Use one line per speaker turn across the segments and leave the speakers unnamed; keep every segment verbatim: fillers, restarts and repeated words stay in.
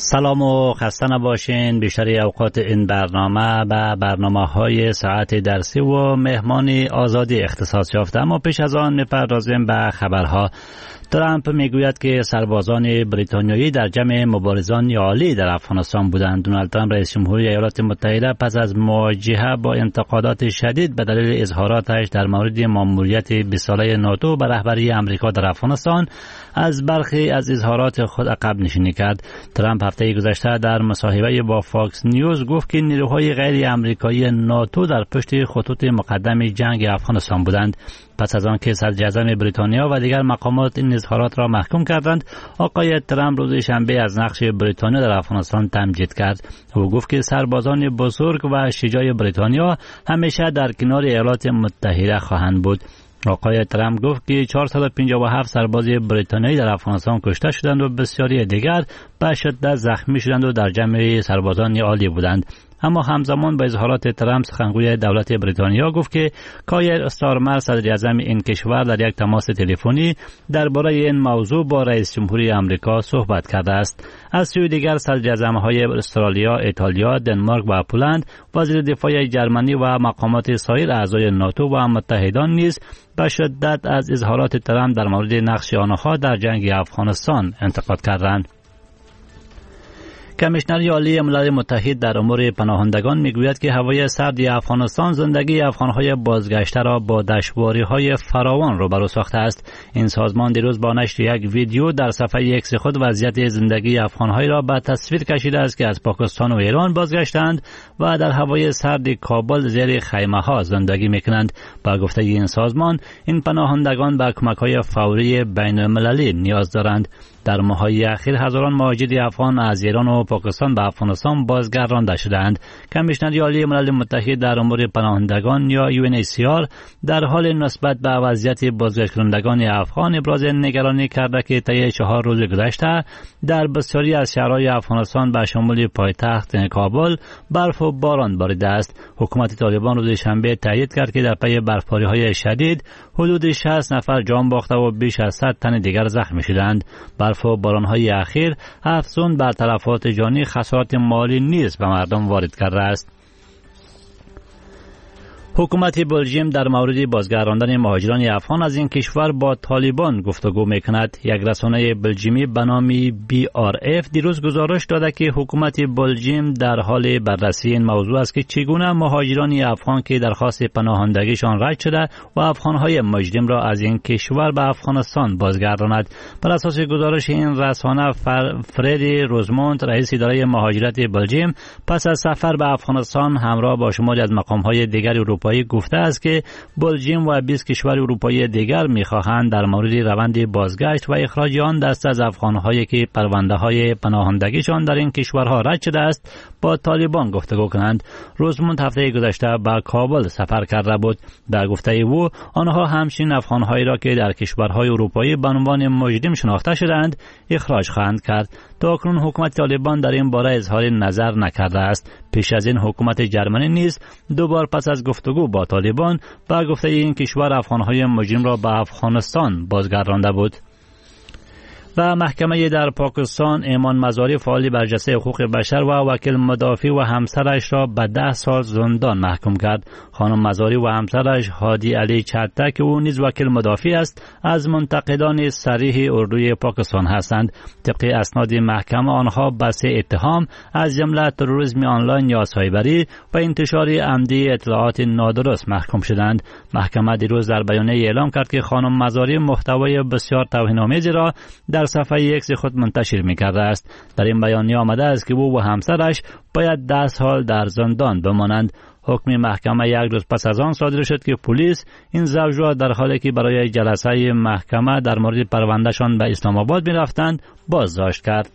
سلام و خسته نباشین. بیشتر اوقات این برنامه و برنامه های ساعت درسی و مهمانی آزادی اختصاص یافته. اما پیش از آن میپردازیم به خبرها. ترامپ میگوید که سربازان بریتانیایی در جمع مبارزان عالی در افغانستان بودند. دونالد ترامپ رئیس جمهوری ایالات متحده پس از مواجهه با انتقادات شدید به دلیل اظهاراتش در مورد ماموریت بیست ساله ناتو به رهبری امریکا در افغانستان از برخی از اظهارات خود عقب نشینی کرد. ترامپ هفته گذشته در مصاحبه با فاکس نیوز گفت که نیروهای غیر امریکایی ناتو در پشت خطوط مقدم جنگ افغانستان بودند. پس از آن که صدراعظم بریتانیا و دیگر مقامات این اظهارات را محکوم کردند، آقای ترامپ روز شنبه از نقش بریتانیا در افغانستان تمجید کرد. او گفت که سربازان بزرگ و شجاع بریتانیا همیشه در کنار ایالات متحده خواهند بود. آقای ترامپ گفت که چهارصد و پنجاه و هفت سرباز بریتانیایی در افغانستان کشته شدند و بسیاری دیگر به شدت زخمی شدند و در جمع سربازان عالی بودند. اما همزمان با اظهارات ترامپ، سخنگوی دولت بریتانیا گفت که کایر استارمر صدراعظم این کشور در یک تماس تلفنی درباره این موضوع با رئیس جمهوری آمریکا صحبت کرده است. از سوی دیگر صدراعظم‌های استرالیا، ایتالیا، دنمارک و پولند، وزیر دفاع جرمنی و مقامات سایر اعضای ناتو و متحدان نیز به شدت از اظهارات ترامپ در مورد نقش آنها در جنگ افغانستان انتقاد کردند. کمیشنر عالی ملل متحد در امور پناهندگان میگوید که هوای سرد افغانستان زندگی افغانهای بازگشته را با دشواری‌های فراوان روبرو ساخته است. این سازمان دیروز با نشر یک ویدیو در صفحه ایکس خود وضعیت زندگی افغانهای را به تصویر کشیده است که از پاکستان و ایران بازگشتند و در هوای سرد کابل زیر خیمه‌ها زندگی میکنند. با گفته این سازمان، این پناهندگان به کمک‌های فوری بین‌المللی نیاز دارند. در ماه‌های اخیر هزاران مهاجر افغان از ایران و پاکستان به افغانستان بازگردانده شدند. کمیشنر عالی ملل متحد در امور پناهندگان یا یو ان اچ سی آر در حال نسبت به وضعیت بازگشت کنندگان افغان ابراز نگرانی کرده که طی چهار روز گذشته در بسیاری از شهرهای افغانستان به شمول پایتخت کابل برف و باران باریده است. حکومت طالبان روز شنبه تایید کرد که در پی برفباری‌های شدید حدود شصت نفر جان باخته و بیش از صد تن دیگر زخمی شدند. برف و باران‌های اخیر افزون بر تلفات جانی خسارات مالی نیز به مردم وارد کرده است. حکومت بلژیم در مورد بازگرداندن مهاجران افغان از این کشور با طالبان گفتگو میکند. یک رسانه بلژیمی به نام بی آر اف دیروز گزارش داده که حکومت بلژیم در حال بررسی این موضوع است که چگونه مهاجران افغان که درخواست پناهندگیشان رد شده و افغانهای مجرم را از این کشور به افغانستان بازگرداند. بر اساس گزارش این رسانه، فردی روزمونت، رئیس اداره مهاجرت بلژیم، پس از سفر به افغانستان همراه با شماری از مقام‌های دیگر اروپایی گفته است که بلژیم و بیست کشور اروپایی دیگر می‌خواهند در مورد روند بازگشت و اخراج آن دسته از افغان‌هایی که پرونده‌های پناهندگیشان در این کشورها رد شده است با طالبان گفتگو کنند. روزموند هفته گذشته به کابل سفر کرده بود. در گفته او، آنها همچنین افغان‌هایی را که در کشورهای اروپایی به عنوان مجرم شناخته شدند اخراج خواهند کرد. تا اکنون حکومت طالبان در این باره اظهار نظر نکرده است. پیش از این حکومت جرمنی نیز دوبار پس از گفتگو با طالبان با گفته این کشور افغانهای مجرم را به افغانستان بازگردانده بود. و محکمه در پاکستان ایمان مزاری، فعال برجسته حقوق بشر و وکیل مدافع و همسرش را به ده سال زندان محکوم کرد. خانم مزاری و همسرش هادی علی چته که او نیز وکیل مدافع است از منتقدان صریح اردوی پاکستان هستند. طبق اسناد محکمه آنها به سه اتهام از جمله تروریسم آنلاین یا سایبری و انتشار عمدی اطلاعات نادرست محکوم شدند. محکمه دیروز در بیانیه اعلام کرد که خانم مزاری محتوای بسیار توهین‌آمیزی را در صفحه ایکس خود منتشر می‌کرده است. در این بیانیه آمده است که او و همسرش باید ده سال در زندان بمانند. حکم محکمه یک روز پس از آن صادر شد که پلیس این زوج را در حالی که برای جلسه محکمه در مورد پروندهشان به اسلام آباد می‌رفتند بازداشت کرد.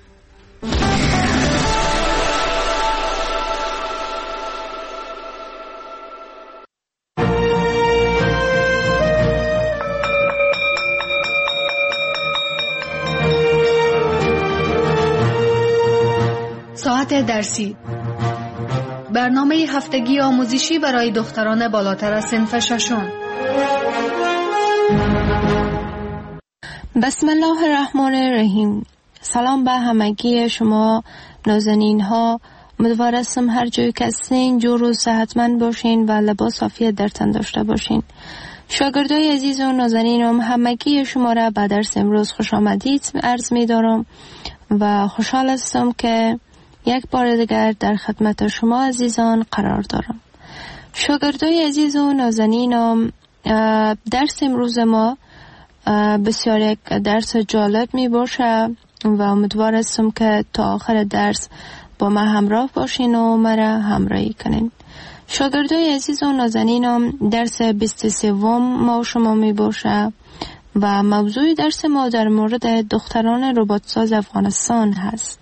ساعت درسی، برنامه هفتگی آموزشی برای دختران بالاتر از صنف ششم.
بسم الله الرحمن الرحیم. سلام به همگی شما نازنین ها. امیدوار هستم هر جایی که هستین جور و صحتمند باشین و لباس عافیت در تن داشته باشین. شاگردای عزیز و نازنینم همگی شما را به درس امروز خوش آمدید عرض می دارم و خوشحال هستم که یک بار دیگر در خدمت شما عزیزان قرار دارم. شاگردای عزیز و نازنینم، درس امروز ما بسیار یک درس جالب می باشه و امیدوار هستم که تا آخر درس با ما همراه باشین و مرا همراهی کنین. شاگردای عزیز و نازنینم، درس بیست و سه ما شما می باشه و موضوع درس ما در مورد دختران رباتساز افغانستان هست.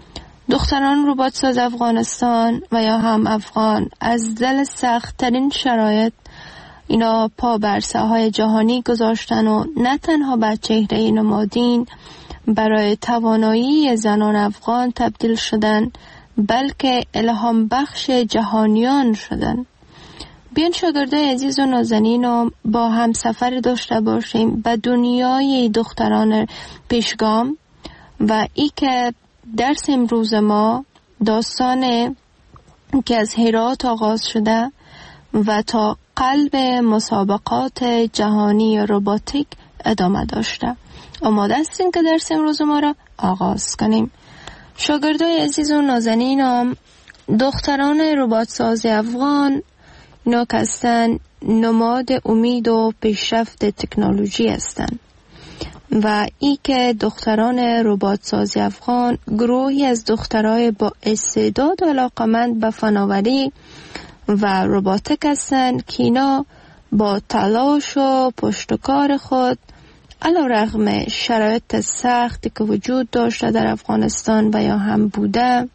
دختران رباتساز افغانستان و یا هم افغان از دل سخت ترین شرایط اینا پا بر ساحه جهانی گذاشتن و نه تنها به چهره نمادین برای توانایی زنان افغان تبدیل شدن، بلکه الهام بخش جهانیان شدن. بیان شاگردای عزیز و نازنین با هم سفر داشته باشیم به دنیای دختران پیشگام و ای که درس امروز ما داستان که از هرات آغاز شده و تا قلب مسابقات جهانی روباتیک ادامه داشته. آماده هستیم که درس امروز ما را آغاز کنیم. شاگردای عزیز و نازنینم، دختران رباتساز افغان اینا که هستن نماد امید و پیشرفت تکنولوژی هستند و ای که دختران رباتساز افغان گروهی از دخترای با استعداد و علاقمند به فناوری و رباتیک هستند که اینا با تلاش و پشتکار خود علیرغم شرایط سختی که وجود داشته در افغانستان و یا هم بوده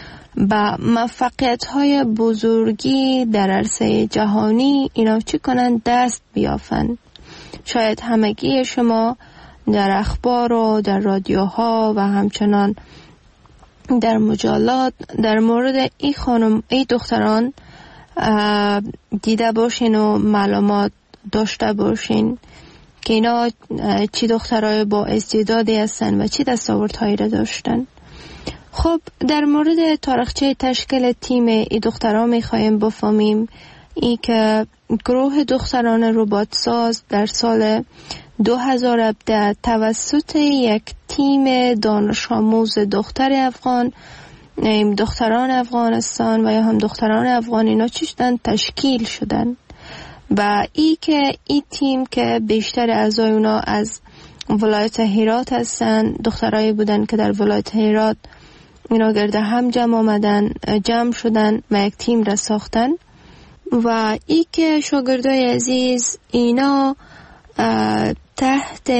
با موفقیت‌های بزرگی در عرصه جهانی اینا چی کنند؟ دست بیافند. شاید همگی شما در اخبار و در رادیوها و همچنان در مجلات در مورد ای خانم ای دختران دیده باشین و معلومات داشته باشین که اینا چی دخترای با استعدادی هستن و چی دستاوردهایی را داشتن. خب در مورد تاریخچه تشکیل تیم ای دخترها میخوایم بفهمیم. ای که گروه دختران رباتساز در سال دو هزار و هفده توسط یک تیم دانش آموز دختر افغان، دختران افغانستان و یا هم دختران افغان اینا چی شدن؟ تشکیل شدن و ای که ای تیم که بیشتر اعضای اونا از ولایت هرات هستن، دخترایی بودن که در ولایت هرات اینا گرد هم جمع آمدن، جمع شدن و یک تیم را ساختن و ای که شاگردای عزیز اینا تحت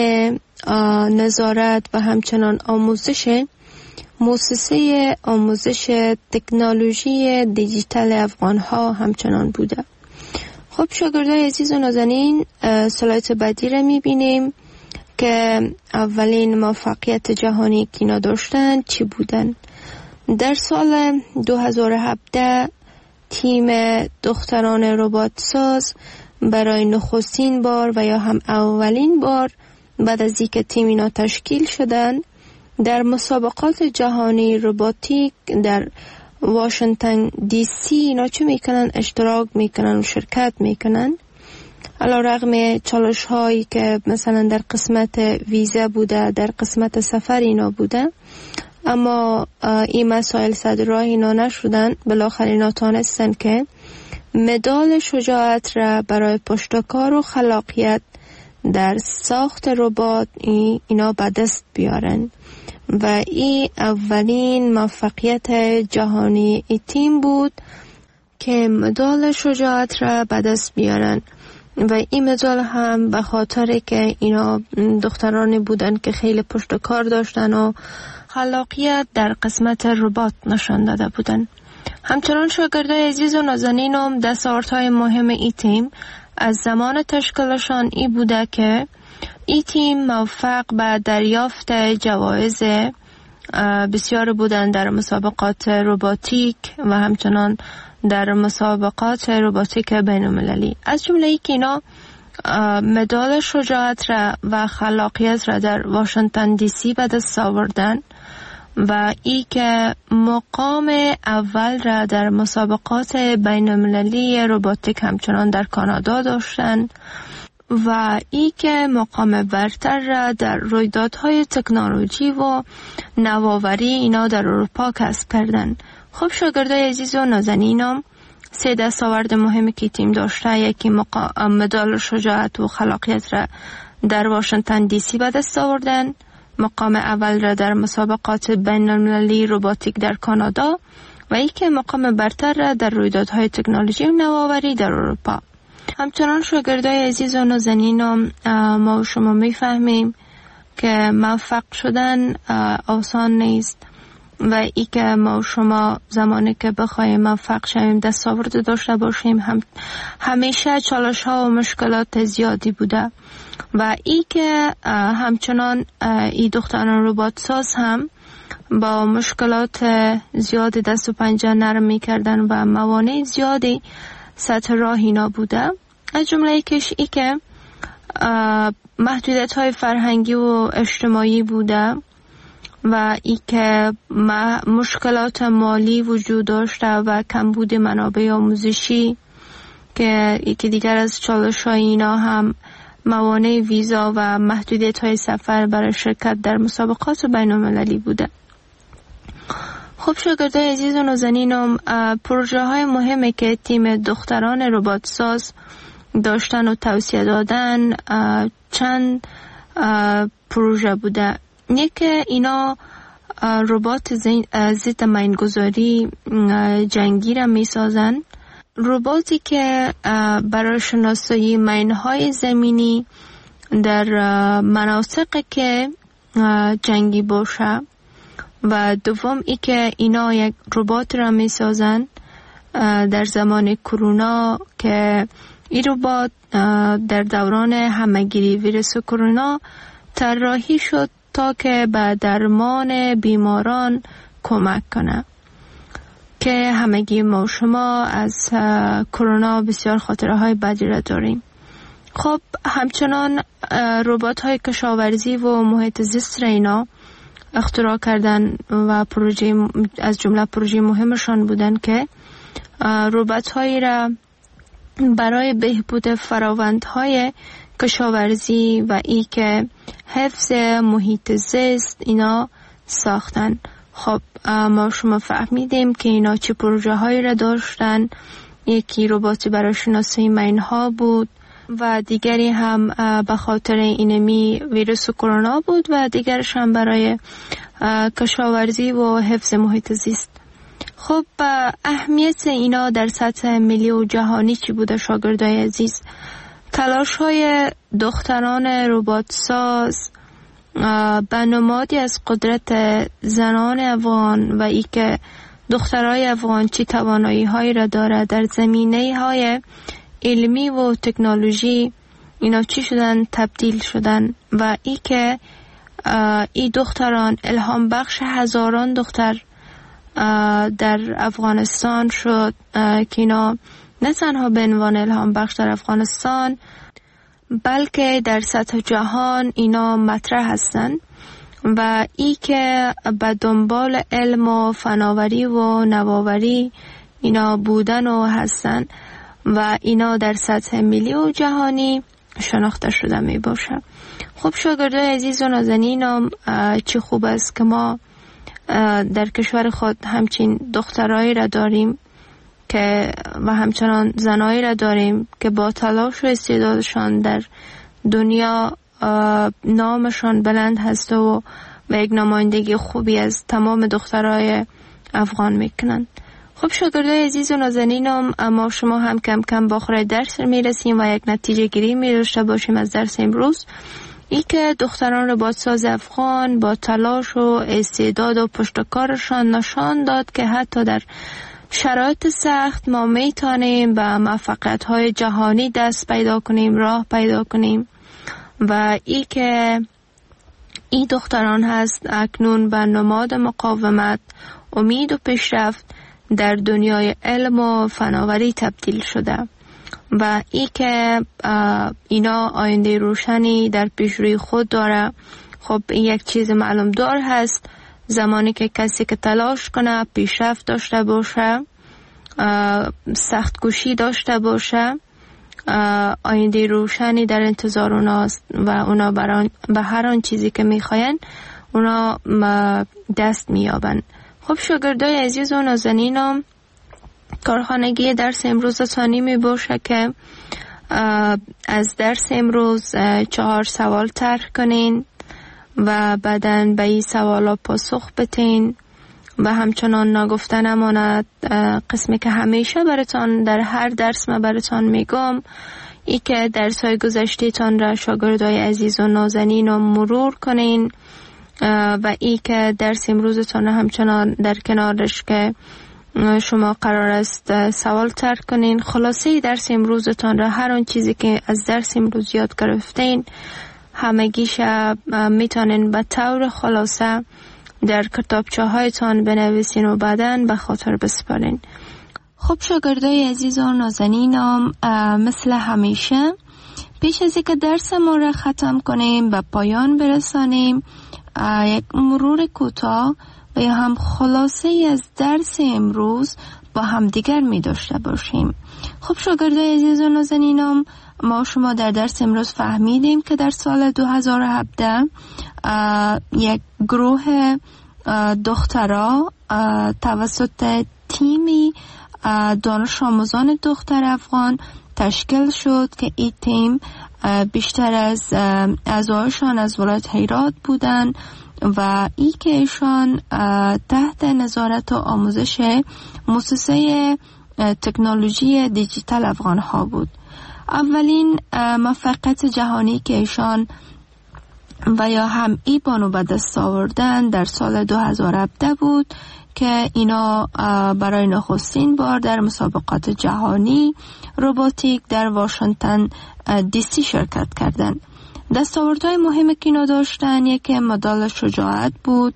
نظارت و همچنان آموزش مؤسسه آموزش تکنولوژی دیجیتال افغان ها همچنان بوده. خب شاگردای عزیز و نازنین، سلایت بعدی را میبینیم که اولین موفقیت جهانی که اینا داشتن چی بودن. در سال دو هزار و هفده تیم دختران رباتساز برای نخستین بار و یا هم اولین بار بعد از اینکه تیم اینا تشکیل شدن در مسابقات جهانی رباتیک در واشنگتن دی سی اینا چه میکنن؟ اشتراک میکنن و شرکت میکنن. علیرغم چالش هایی که مثلا در قسمت ویزا بوده، در قسمت سفر اینا بوده، اما این مسائل صد راه اینا نشدن. بالاخره اینا تانستن که مدال شجاعت را برای پشتکار و خلاقیت در ساخت ربات اینا به دست بیارن و این اولین موفقیت جهانی ای تیم بود که مدال شجاعت را به دست بیارن و این مدال هم به خاطر که اینا دخترانی بودن که خیلی پشتکار داشتن و خلاقیت در قسمت ربات نشان داده بودن. همچنان شاگردای عزیز و نازنینم، دستاوردهای مهم ای تیم از زمان تشکیلشان ای بوده که ای تیم موفق به دریافت جوایز بسیار بودن در مسابقات رباتیک و همچنان در مسابقات رباتیک بین المللی. از جمله ای که اینا مدال شجاعت را و خلاقیت را در واشنگتن دی سی به دست آوردن و ای که مقام اول را در مسابقات بین المللی روباتیک همچنان در کانادا داشتن و ای که مقام برتر را در رویدادهای تکنولوژی و نوآوری اینا در اروپا کسب کردن. خب شاگردای عزیز و نازنینم، سه دستاورد مهمی که تیم داشته، یکی مدال شجاعت و خلاقیت را در واشنگتن دی سی به دست آوردن، مقام اول را در مسابقات بین المللی روباتیک در کانادا و یکی مقام برتر را در رویدادهای تکنولوژی و نوآوری در اروپا. همچنان شاگردای عزیز و نازنینم، ما و شما میفهمیم که موفق شدن آسان نیست و ای که ما و شما زمانی که بخوایم موفق شویم دستاورد داشته باشیم هم همیشه چالش ها و مشکلات زیادی بوده و ای که همچنان ای دختران ربات ساز هم با مشکلات زیادی دست و پنجه نرم می کردن و موانع زیادی سطح راه اینا بوده. از جمله یکیش ای که محدودیت های فرهنگی و اجتماعی بوده و ای که مشکلات مالی وجود داشته و کمبود منابع آموزشی که یکی دیگر از چالش های اینا هم موانع ویزا و محدودیت های سفر برای شرکت در مسابقات بین المللی بوده. خب شاگردای عزیز و نازنینم، پروژه های مهمی که تیم دختران ربات ساز داشتن و توصیه دادن چند پروژه بوده. یکی اینا ربات ضد مینگذاری جنگی را می سازن، رباتی که برای شناسایی مینهای زمینی در مناطقی که جنگی باشه و دوم ای که اینا یک ربات را می سازن در زمان کرونا که این ربات در دوران همهگیری ویروس کرونا طراحی شد تا که به درمان بیماران کمک کنه که همگی ما و شما از کرونا بسیار خاطره های بدی را داریم. خب همچنان ربات های کشاورزی و محیط زیست را اینا اختراع کردن و پروژه از جمله پروژه مهمشان بودن که ربات هایی را برای بهبود فراوندهای کشاورزی و ای که حفظ محیط زیست اینا ساختن. خب ما شما فهمیدیم که اینا چه پروژه هایی را داشتن. یکی رباتی برای شناسایی مینها بود و دیگری هم به خاطر اینمی ویروس کرونا بود و دیگرش هم برای کشاورزی و حفظ محیط زیست. خب اهمیت اینا در سطح ملی و جهانی چی بوده شاگردای عزیز؟ تلاش های دختران ربات ساز به نمادی از قدرت زنان افغان و ای که دخترای افغان چی توانایی هایی را داره در زمینه های علمی و تکنولوژی اینا چی شدن تبدیل شدن و ای که ای دختران الهام بخش هزاران دختر در افغانستان شد که اینا نه تنها به عنوان الهام بخش در افغانستان بلکه در سطح جهان اینا مطرح هستن و ای که به دنبال علم و فناوری و نوآوری اینا بودن و هستن و اینا در سطح ملی و جهانی شناخته شده می باشه. خب شاگردای عزیز و نازنینم، چه خوب است که ما در کشور خود همچین دخترایی را داریم که و همچنان زنایی را داریم که با تلاش و استعدادشان در دنیا نامشان بلند هست و و یک نمایندگی خوبی از تمام دخترای افغان میکنن. خب شاگردای عزیز و نازنینم، اما شما هم کم کم با آخر درس میرسیم و یک نتیجه گیری می‌داشته باشیم از درس امروز. ای که دختران ربات ساز افغان با تلاش و استعداد و پشتکارشان نشان داد که حتی در شرایط سخت ما میتونیم به موفقیت‌های جهانی دست پیدا کنیم، راه پیدا کنیم و ای که ای دختران هست اکنون به نماد مقاومت، امید و پیشرفت در دنیای علم و فناوری تبدیل شده و ای که اینا آینده روشنی در پیش روی خود داره. خب یک چیز معلوم دار هست، زمانی که کسی که تلاش کنه، پیشرفت داشته باشه، سخت کوشی داشته باشه، آینده روشنی در انتظار اوناست و اونا بران به هر آن چیزی که میخواین اونا دست میابن. خب شاگردای عزیز و نازنینم، کارخانگی درس امروز ثانی می باشه که از درس امروز چهار سوال طرح کنین و بعدن به این سوالا پاسخ بتین و همچنان نگفته نماند قسمی که همیشه براتان در هر درس ما براتان میگم، ای که درس های گذشته تان را شاگردای عزیز و نازنین رو مرور کنین و ای که درس امروزتان همچنان در کنارش که شما قرار است سوال طرح کنین. خلاصه درس امروزتان را، هر آن چیزی که از درس امروز یاد گرفتین همگیش میتونین به طور خلاصه در کتابچه هایتان بنویسین و بعداً به خاطر بسپارین. خب شاگردای عزیز و نازنینم، مثل همیشه پیش از اینکه درس ما را ختم کنیم به پایان برسانیم، یک مرور کوتاه و یا هم خلاصه از درس امروز با هم دیگر می داشته باشیم. خب شاگردای عزیز و نازنینم، ما شما در درس امروز فهمیدیم که در سال دو هزار و هفده یک گروه دخترها توسط تیمی دانش آموزان دختر افغان تشکیل شد که این تیم بیشتر از اعضایشان از ولایت هرات بودند و ای که ایشان تحت نظارت و آموزش مؤسسه تکنولوژی دیجیتال افغان ها بود. اولین موفقیت جهانی که ایشان و یا هم ای بانو به دست آوردن در سال دو هزار و هفده بود که اینا برای نخستین بار در مسابقات جهانی روباتیک در واشنگتن دی سی شرکت کردند. دستاوردهای مهمی که اینا داشتن، یک مدال شجاعت بود،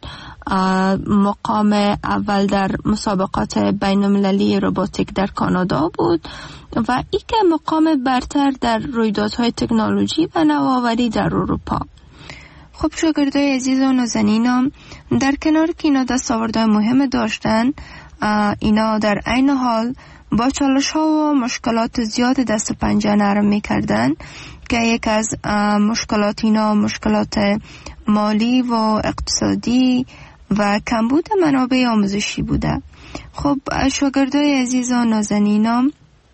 مقام اول در مسابقات بین المللی روباتیک در کانادا بود و ای که مقام برتر در رویدادهای تکنولوژی و نوآوری در اروپا. خب شاگردای عزیز و نازنینم، در کنار که اینا دستاوردهای مهم داشتن، اینا در عین حال با چالش ها و مشکلات زیاد دست و پنجه نرم می کردن که یک از مشکلات اینا مشکلات مالی و اقتصادی و کمبود منابع آموزشی بوده. خب شاگردای عزیز و نازنینم،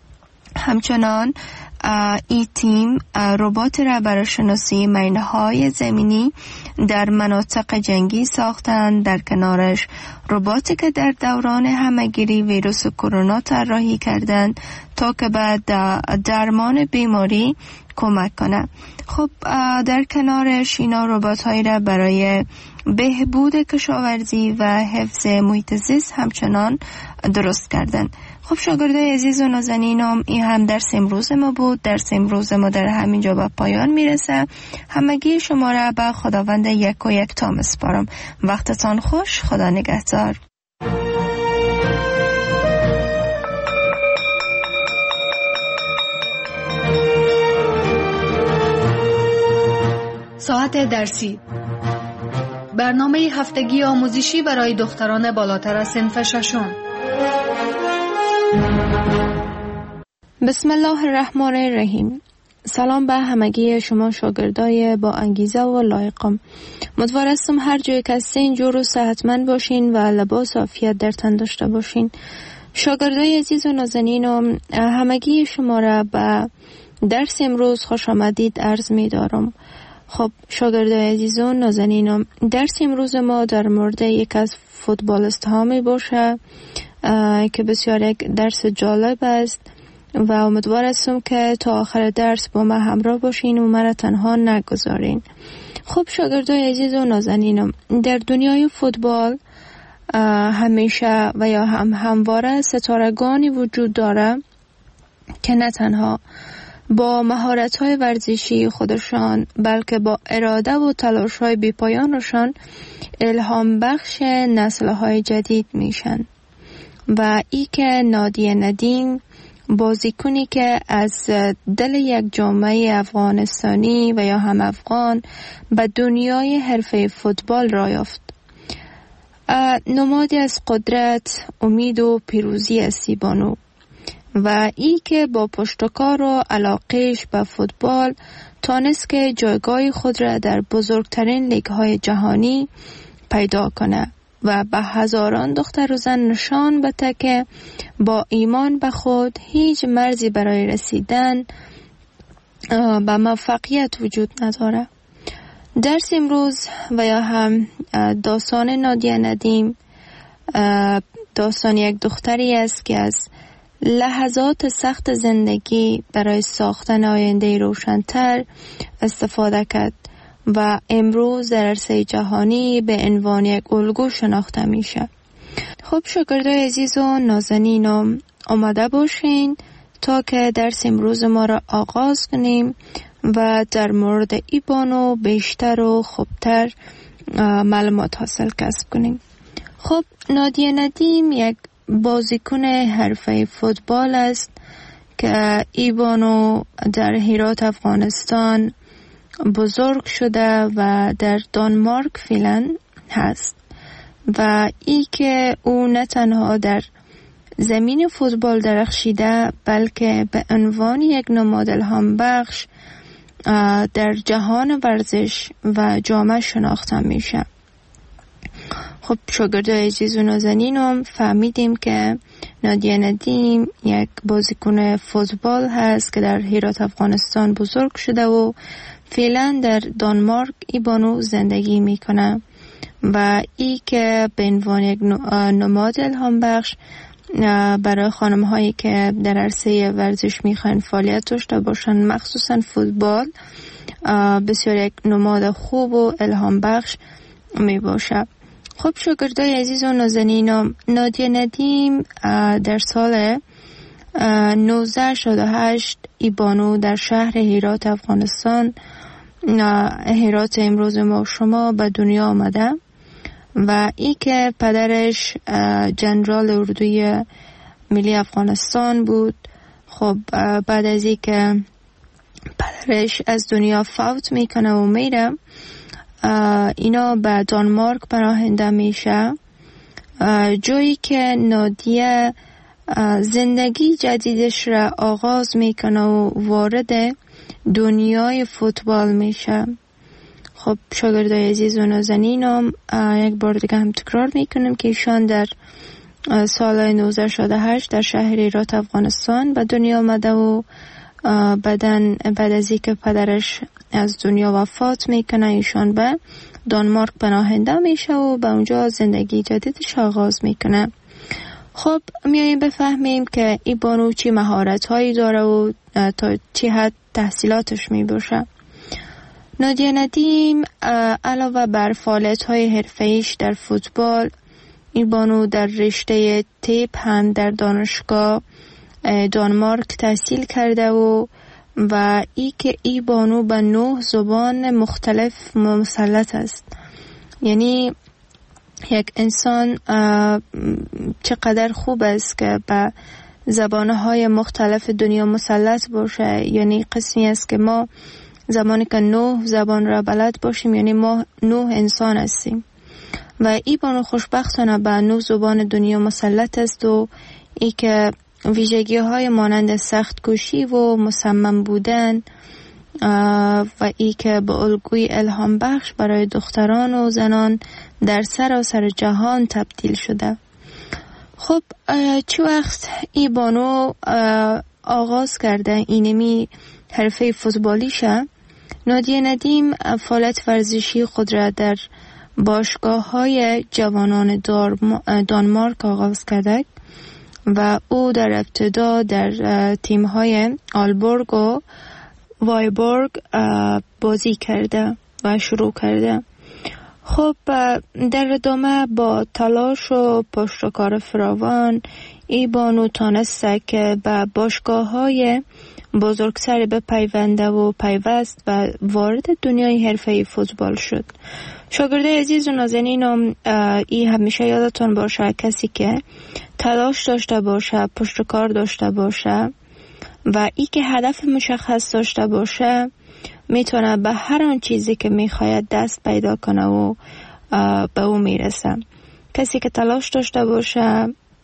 همچنان ای تیم ربات را برای شناسی مینهای زمینی در مناطق جنگی ساختند. در کنارش رباتی که در دوران همهگیری ویروس کرونا طراحی کردند تا که بعد درمان بیماری کمک کنه. خب در کنارش اینا ربات هایی را برای بهبود کشاورزی و حفظ محیط زیست همچنان درست کردن. خب شاگردای عزیز و نازنینم، این هم درس امروز ما بود. درس امروز ما در همینجا به پایان میرسه. همگی شما را به خداوند یک و یک تا میسپارم. وقتتان خوش. خدا نگهدار.
ساعت درسی، برنامه هفتگی آموزشی برای دختران بالاتر از صنف ششم.
بسم الله الرحمن الرحیم. سلام به همگی شما شاگردای با انگیزه و لایقم. امیدوارم هر جای که هستین جور و صحتمند باشین و لباس عافیت در تن داشته باشین. شاگردای عزیز و نازنینم، همگی شما را به درس امروز خوش آمدید عرض می دارم. خب شاگردای عزیز و نازنینم، درس امروز ما در مورد یک از فوتبالیست ها می باشه که بسیار یک درس جالب است و امیدوار هستم که تا آخر درس با ما همراه باشین و مرا تنها نگذارین. خب شاگردای عزیز و نازنینم، در دنیای فوتبال همیشه و یا هم همواره ستارگانی وجود داره که نه تنها با مهارت‌های ورزشی خودشان بلکه با اراده و تلاش‌های بی‌پایانشان الهام بخش نسل‌های جدید میشن. و ای که نادیه ندیم بازیکنی که از دل یک جامعه افغانستانی و یا هم افغان به دنیای حرفه فوتبال را یافت. نمادی از قدرت، امید و پیروزی است ایبانو و ای که با پشتکار و علاقهش به فوتبال تانست که جایگاه خود را در بزرگترین لیگ‌های جهانی پیدا کنه و به هزاران دختر و زن نشان بده که با ایمان به خود هیچ مرزی برای رسیدن به موفقیت وجود نداره. درس امروز و یا هم داستان نادیه ندیم داستان یک دختری است که از لحظات سخت زندگی برای ساختن آینده روشن‌تر استفاده کرد و امروز در عرصه جهانی به عنوان یک الگو شناخته میشه. خب شاگردای عزیز و نازنینم آماده باشین تا که درس امروز ما را آغاز کنیم و در مورد ایبانو بیشتر و خوبتر معلومات حاصل کسب کنیم. خب نادیه ندیم یک بازیکن حرفه فوتبال است که ایبانو در هرات افغانستان بزرگ شده و در دانمارک فعلا هست و ای که او نه تنها در زمین فوتبال درخشیده بلکه به عنوان یک نماد الهام بخش در جهان ورزش و جامعه شناخته میشه. خب شاگردای عزیز و نازنینم فهمیدیم که نادیه ندیم یک بازیکن فوتبال هست که در هرات افغانستان بزرگ شده و فعلا در دانمارک ایبانو زندگی میکنه و ای که به عنوان یک نماد الهام بخش برای خانم هایی که در عرصه ورزش میخوان فعالیت داشته باشن مخصوصا فوتبال بسیار یک نماد خوب و الهام بخش می باشه. خب شاگردای عزیز و نازنینم نادیه ندیم در سال نوزده شصت و هشت ایبانو در شهر هرات افغانستان هرات امروز ما شما به دنیا آمده و ای که پدرش جنرال اردوی ملی افغانستان بود. خب بعد از ای که پدرش از دنیا فوت میکنه و میره اینا به دانمارک پناهنده میشه جایی که نادیه زندگی جدیدش را آغاز میکنه و وارد دنیای فوتبال میشه. خب شاگردای عزیز و نازنینم یک بار دیگه هم تکرار میکنم که ایشان در سال نوزده شصت و هشت در شهر هرات افغانستان به دنیا آمده و بعدن بعد از اینکه پدرش از دنیا وفات میکنه ایشان به دانمارک پناهنده میشه و به اونجا زندگی جدیدش آغاز میکنه. خب میاییم بفهمیم که ایبانو چی مهارت هایی داره و تا چی حد تحصیلاتش میباشه. نادیه ندیم علاوه بر فعالیت های حرفه‌ایش در فوتبال ایبانو در رشته تیپ هم در دانشگاه دانمارک تحصیل کرده و و ای که ایبانو به نه زبان مختلف مسلط است. یعنی یک انسان چقدر خوب است که به زبانهای مختلف دنیا مسلط باشه. یعنی قسمی است که ما زمانی که نه زبان را بلد باشیم یعنی ما نه انسان هستیم و ایبانو خوشبختانه به نه زبان دنیا مسلط است و ای که ویژگی های مانند سخت کوشی و مصمم بودن و ای که به الگوی الهام بخش برای دختران و زنان در سراسر جهان تبدیل شده. خب چه وقت ایبانو آغاز کرده اینمی حرفه فوتبالیشه؟ نادیه ندیم فعالیت ورزشی خود را در باشگاه های جوانان دانمارک آغاز کرده و او در ابتدا در تیم های آلبورگ و وایبورگ بازی کرده و شروع کرده. خب در ادامه با تلاش و پشتکار فراوان ایبانو تانسته که به باشگاه های بزرگتر بپیونده و پیوست و وارد دنیای حرفه فوتبال شد. شاگرده عزیز و نازنینم ای همیشه یادتون باشه کسی که تلاش داشته باشه پشتکار داشته باشه و ای که هدف مشخص داشته باشه میتونه به هر آن چیزی که میخواید دست پیدا کنه و به او میرسه. کسی که تلاش داشته باشه،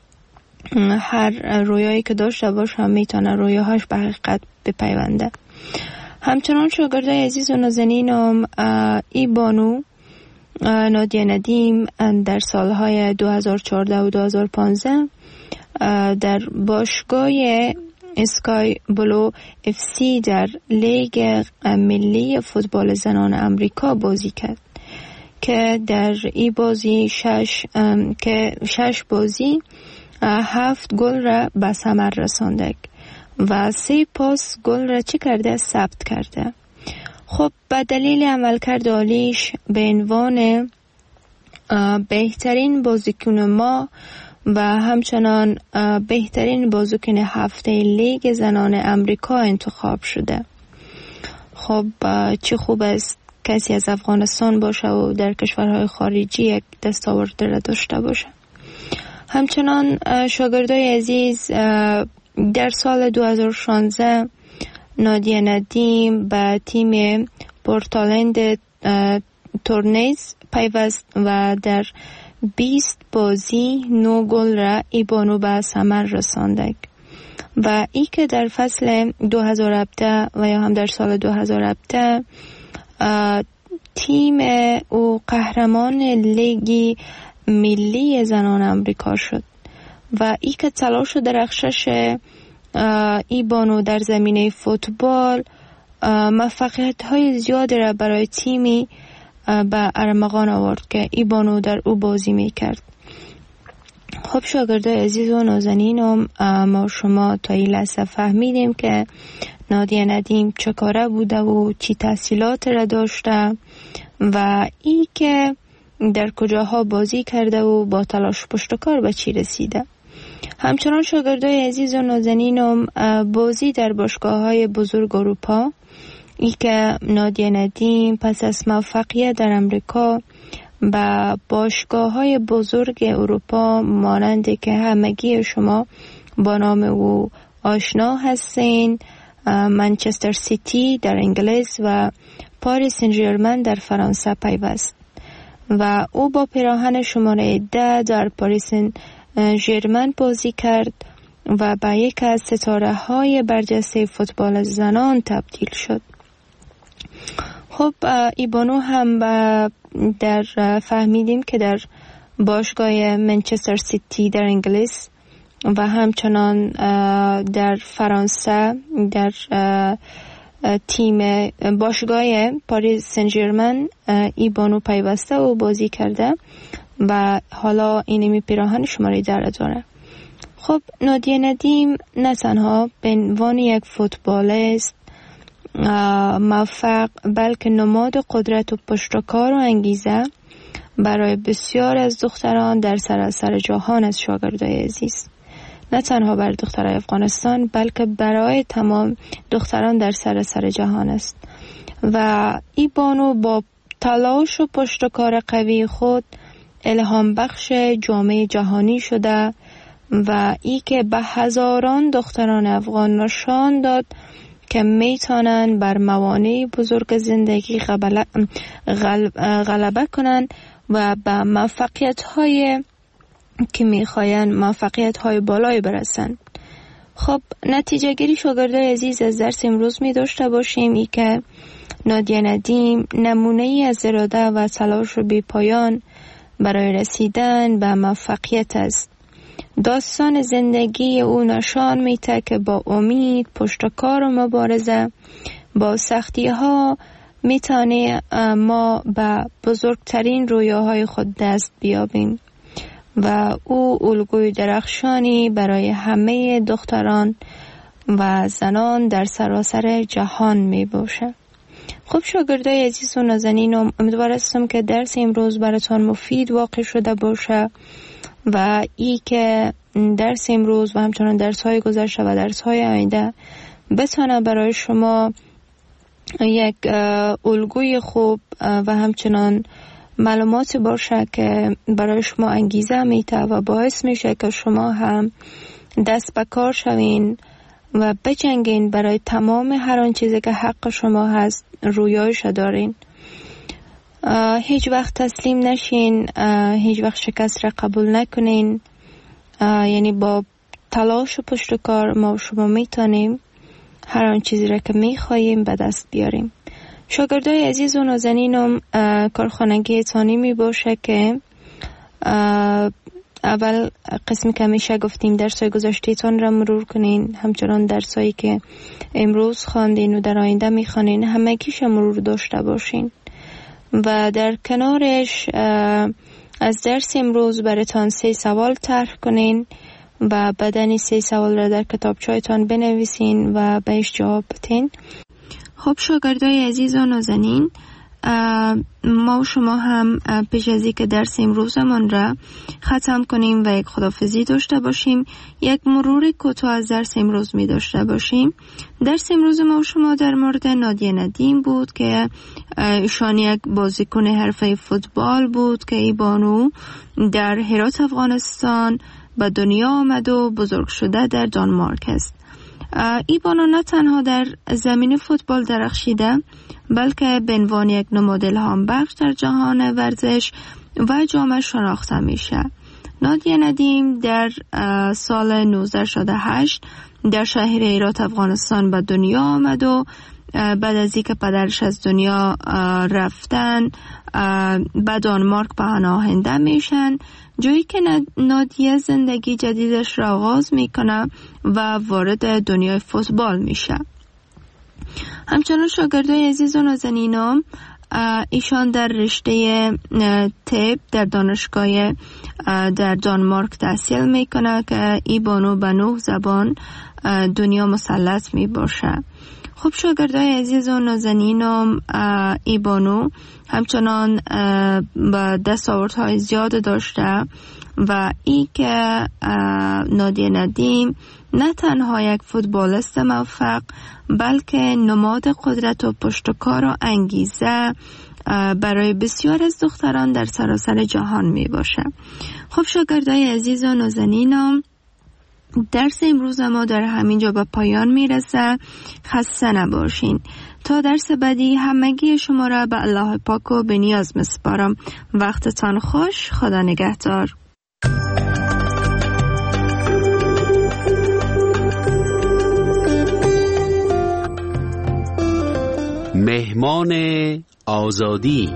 هر رویایی که داشته باشه میتونه رویاهاش به حقیقت بپیونده. همچنان شاگردای عزیز و نازنینم، ای بانو نادیه ندیم در سالهای دو هزار و چهارده و دو هزار و پانزده در باشگاه اسکای بلو اف سی در لیگ ملی فوتبال زنان امریکا بازی کرد که در این بازی شش که شش بازی هفت گل را به ثمر رسانده و سه پاس گل را چه کرده ثبت کرده. خب به دلیل عملکرد عالیش به عنوان بهترین بازیکن ما و همچنان بهترین بازیکن هفته لیگ زنان امریکا انتخاب شده. خب چه خوب است کسی از افغانستان باشه و در کشورهای خارجی یک دستاورد را داشته باشه. همچنان شاگردای عزیز، در سال دو هزار و شانزده نادیه ندیم به تیم پورتلند تورنیز پیوست و در بیست بازی نو گل را ای بانو به ثمر رسانده و ای که در فصل دو هزار و هفده و یا هم در سال دو هزار و هفده تیم او قهرمان لیگ ملی زنان امریکا شد و ای که تلاش و درخشش ای بانو در زمینه فوتبال موفقیت های زیاد را برای تیمی به ارمغان آورد که ای بانو در او بازی می کرد. خب شاگردای عزیز و نازنینم، ما شما تا این لحظه فهمیدیم که نادیه ندیم چه کاره بوده و چی تحصیلات را داشته و ای که در کجاها بازی کرده و با تلاش پشتکار به چی رسیده. همچنان شاگردای عزیز و نازنینم، بازی در باشگاه‌های بزرگ اروپا، ای که نادیه ندیم پس از موفقیت در امریکا با باشگاه‌های بزرگ اروپا مانند که همگی شما با نام او آشنا هستین، منچستر سیتی در انگلیس و پاریس سن ژرمن در فرانسه پیوست و او با پیراهن شماره ده در پاریس سن ژرمن بازی کرد و به یک از ستاره های برجسته فوتبال زنان تبدیل شد. خب ای بانو هم در فهمیدیم که در باشگاه منچستر سیتی در انگلیس و همچنان در فرانسه در تیم باشگاه پاریس سن ژرمن ای بانو پیوسته و بازی کرده و حالا اینمی پیراهن شماره در داره. خب نادیه ندیم نه تنها به عنوان یک فوتبالیست موفق بلکه نماد قدرت و پشتکار و انگیزه برای بسیار از دختران در سراسر جهان از شاگردای عزیز، نه تنها برای دخترای افغانستان بلکه برای تمام دختران در سراسر جهان است و ای بانو با تلاش و پشتکار قوی خود الهام بخش جامعه جهانی شده و ای که به هزاران دختران افغان نشان داد که میتونن بر موانع بزرگ زندگی غلبه کنن و به موفقیت های که میخواین موفقیت های بالای برسن. خب نتیجه گیری شاگردای عزیز از درس امروز می داشته باشیم ای که نادیه ندیم نمونه ای از اراده و تلاش بی پایان برای رسیدن به موفقیت است. داستان زندگی او نشان میده که با امید، پشتکار و مبارزه با سختی ها میتونه ما به بزرگترین رویاهای خود دست بیابیم و او الگوی درخشانی برای همه دختران و زنان در سراسر جهان می باشه. خب شاگردای عزیز و نازنینم، امیدوار هستم که درس امروز براتان مفید واقع شده باشه و ای که درس امروز و همچنان درس های گذشته و درس های آینده بتونه برای شما یک الگوی خوب و همچنان معلوماتی باشه که برای شما انگیزه میده و باعث میشه که شما هم دست به کار شوین و بجنگین برای تمام هر آن چیزی که حق شما هست، رویایش دارین. هیچ وقت تسلیم نشین، هیچ وقت شکست را قبول نکنین. یعنی با تلاش و پشت کار ما و شما میتونیم هر آن چیزی را که میخواییم به دست بیاریم. شاگردای عزیز و نازنینم، کارخانگی تانی می باشه که اول قسمی که همیشه گفتیم درسای گذشته‌تان را مرور کنین، همچنان درسایی که امروز خواندین و در آینده میخوانین همگیش مرور داشته باشین و در کنارش از درس امروز براتان سه سوال طرح کنین و بعدن سه سوال را در کتابچه‌تان بنویسین و بهش جواب بدین. خب شاگردای عزیز و نازنین، ما و شما هم پیش از اینکه درس امروزمان را ختم کنیم و یک خداحافظی داشته باشیم، یک مرور کوتاه از درس امروز می داشته باشیم. درس امروز ما و شما در مورد نادیه ندیم بود که ایشان یک بازیکن حرفه فوتبال بود که ای بانو در هرات افغانستان به دنیا آمد و بزرگ شده در دانمارک است. ای بانو نه تنها در زمین فوتبال درخشیده، بلکه به عنوان یک نماد الهام بخش در جهان ورزش و جامعه شناخته میشه. نادیه ندیم در سال نوزده شصت و هشت در شهر هرات افغانستان به دنیا آمد و بعد از اینکه پدرش از دنیا رفتن به دانمارک پناهنده میشن، جایی که نادیه زندگی جدیدش را آغاز میکنه و وارد دنیای فوتبال میشه. همچنان شاگردای عزیز و نازنینام، ایشان در رشته طب در دانشگاه در دانمارک تحصیل میکنه که ای بانو به نه زبان دنیا مسلط می باشه. خب شاگردای عزیز و نازنینم، ای بانو همچنان با دستاوردهای زیاد داشته و ای که نادیه ندیم نه تنها یک فوتبالیست موفق، بلکه نماد قدرت و پشتکار و انگیزه برای بسیار از دختران در سراسر جهان می باشه. خب شاگردای عزیز و نازنینم، درس امروز ما در همینجا به پایان میرسه. خسته نباشین. تا درس بعدی همگی شما را به الله پاک و به نیاز مسپارم. وقتتان خوش. خدا نگهدار.
مهمان آزادی.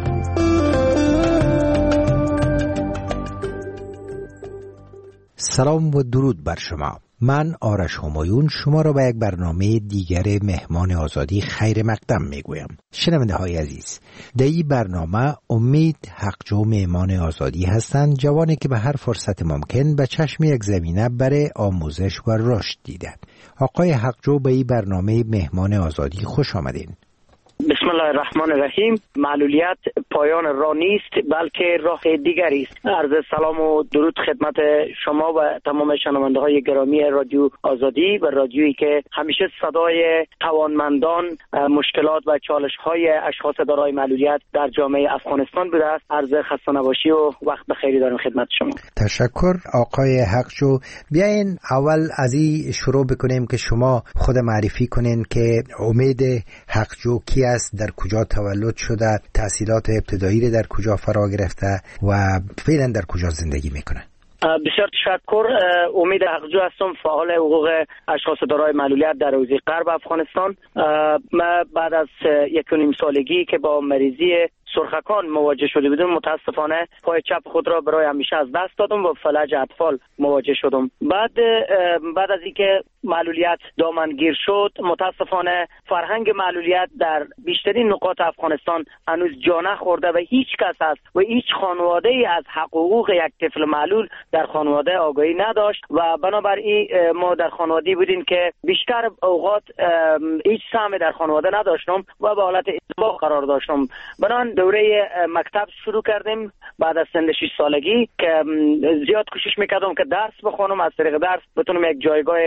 سلام و درود بر شما. من آرش همایون شما را به یک برنامه دیگر مهمان آزادی خیر مقدم میگویم. شنونده های عزیز، در این برنامه امید حقجو مهمان آزادی هستند، جوانی که به هر فرصت ممکن به چشم یک زمینه برای آموزش و رشد دیدند. آقای حقجو به این برنامه مهمان آزادی خوش آمدین.
بسم الله الرحمن الرحیم. معلولیت پایان راه نیست بلکه راه دیگری است. عرض سلام و درود خدمت شما و تمام شنونده های گرامی رادیو آزادی و رادیویی که همیشه صدای توانمندان، مشکلات و چالش های اشخاص دارای معلولیت در جامعه افغانستان بوده است. عرض خسته نباشی و وقت بخیری دارم خدمت شما.
تشکر آقای حقجو. بیاین اول از این شروع بکنیم که شما خود معرفی کنین که امید حقجو کی است، در کجا تولد شده، تحصیلات ابتدایی در کجا فرا گرفته و فعلا در کجا زندگی میکنه.
بسیار تشکر. امید حقجو هستم، فعال حقوق اشخاص دارای معلولیت در حوزه غرب افغانستان. من بعد از یک و نیم سالگی که با مریضی سرخکان مواجه شده بودم، متاسفانه پای چپ خود را برای همیشه از دست دادم و فلج اطفال مواجه شدم. بعد بعد از اینکه معلولیت دامنگیر شد، متاسفانه فرهنگ معلولیت در بیشترین نقاط افغانستان هنوز جا نخورده و هیچ کس است و هیچ خانواده ای از حقوق یک طفل معلول در خانواده آگاهی نداشت و بنابراین ما در خانواده‌ای بودیم که بیشتر اوقات هیچ سهمی در خانواده نداشتم و به حالت ازدواج قرار داشتم. بنابراین دوره مکتب شروع کردیم بعد از سن شش سالگی که زیاد کوشش میکردم که درس بخونم، از طریق درس بتونم یک جایگاه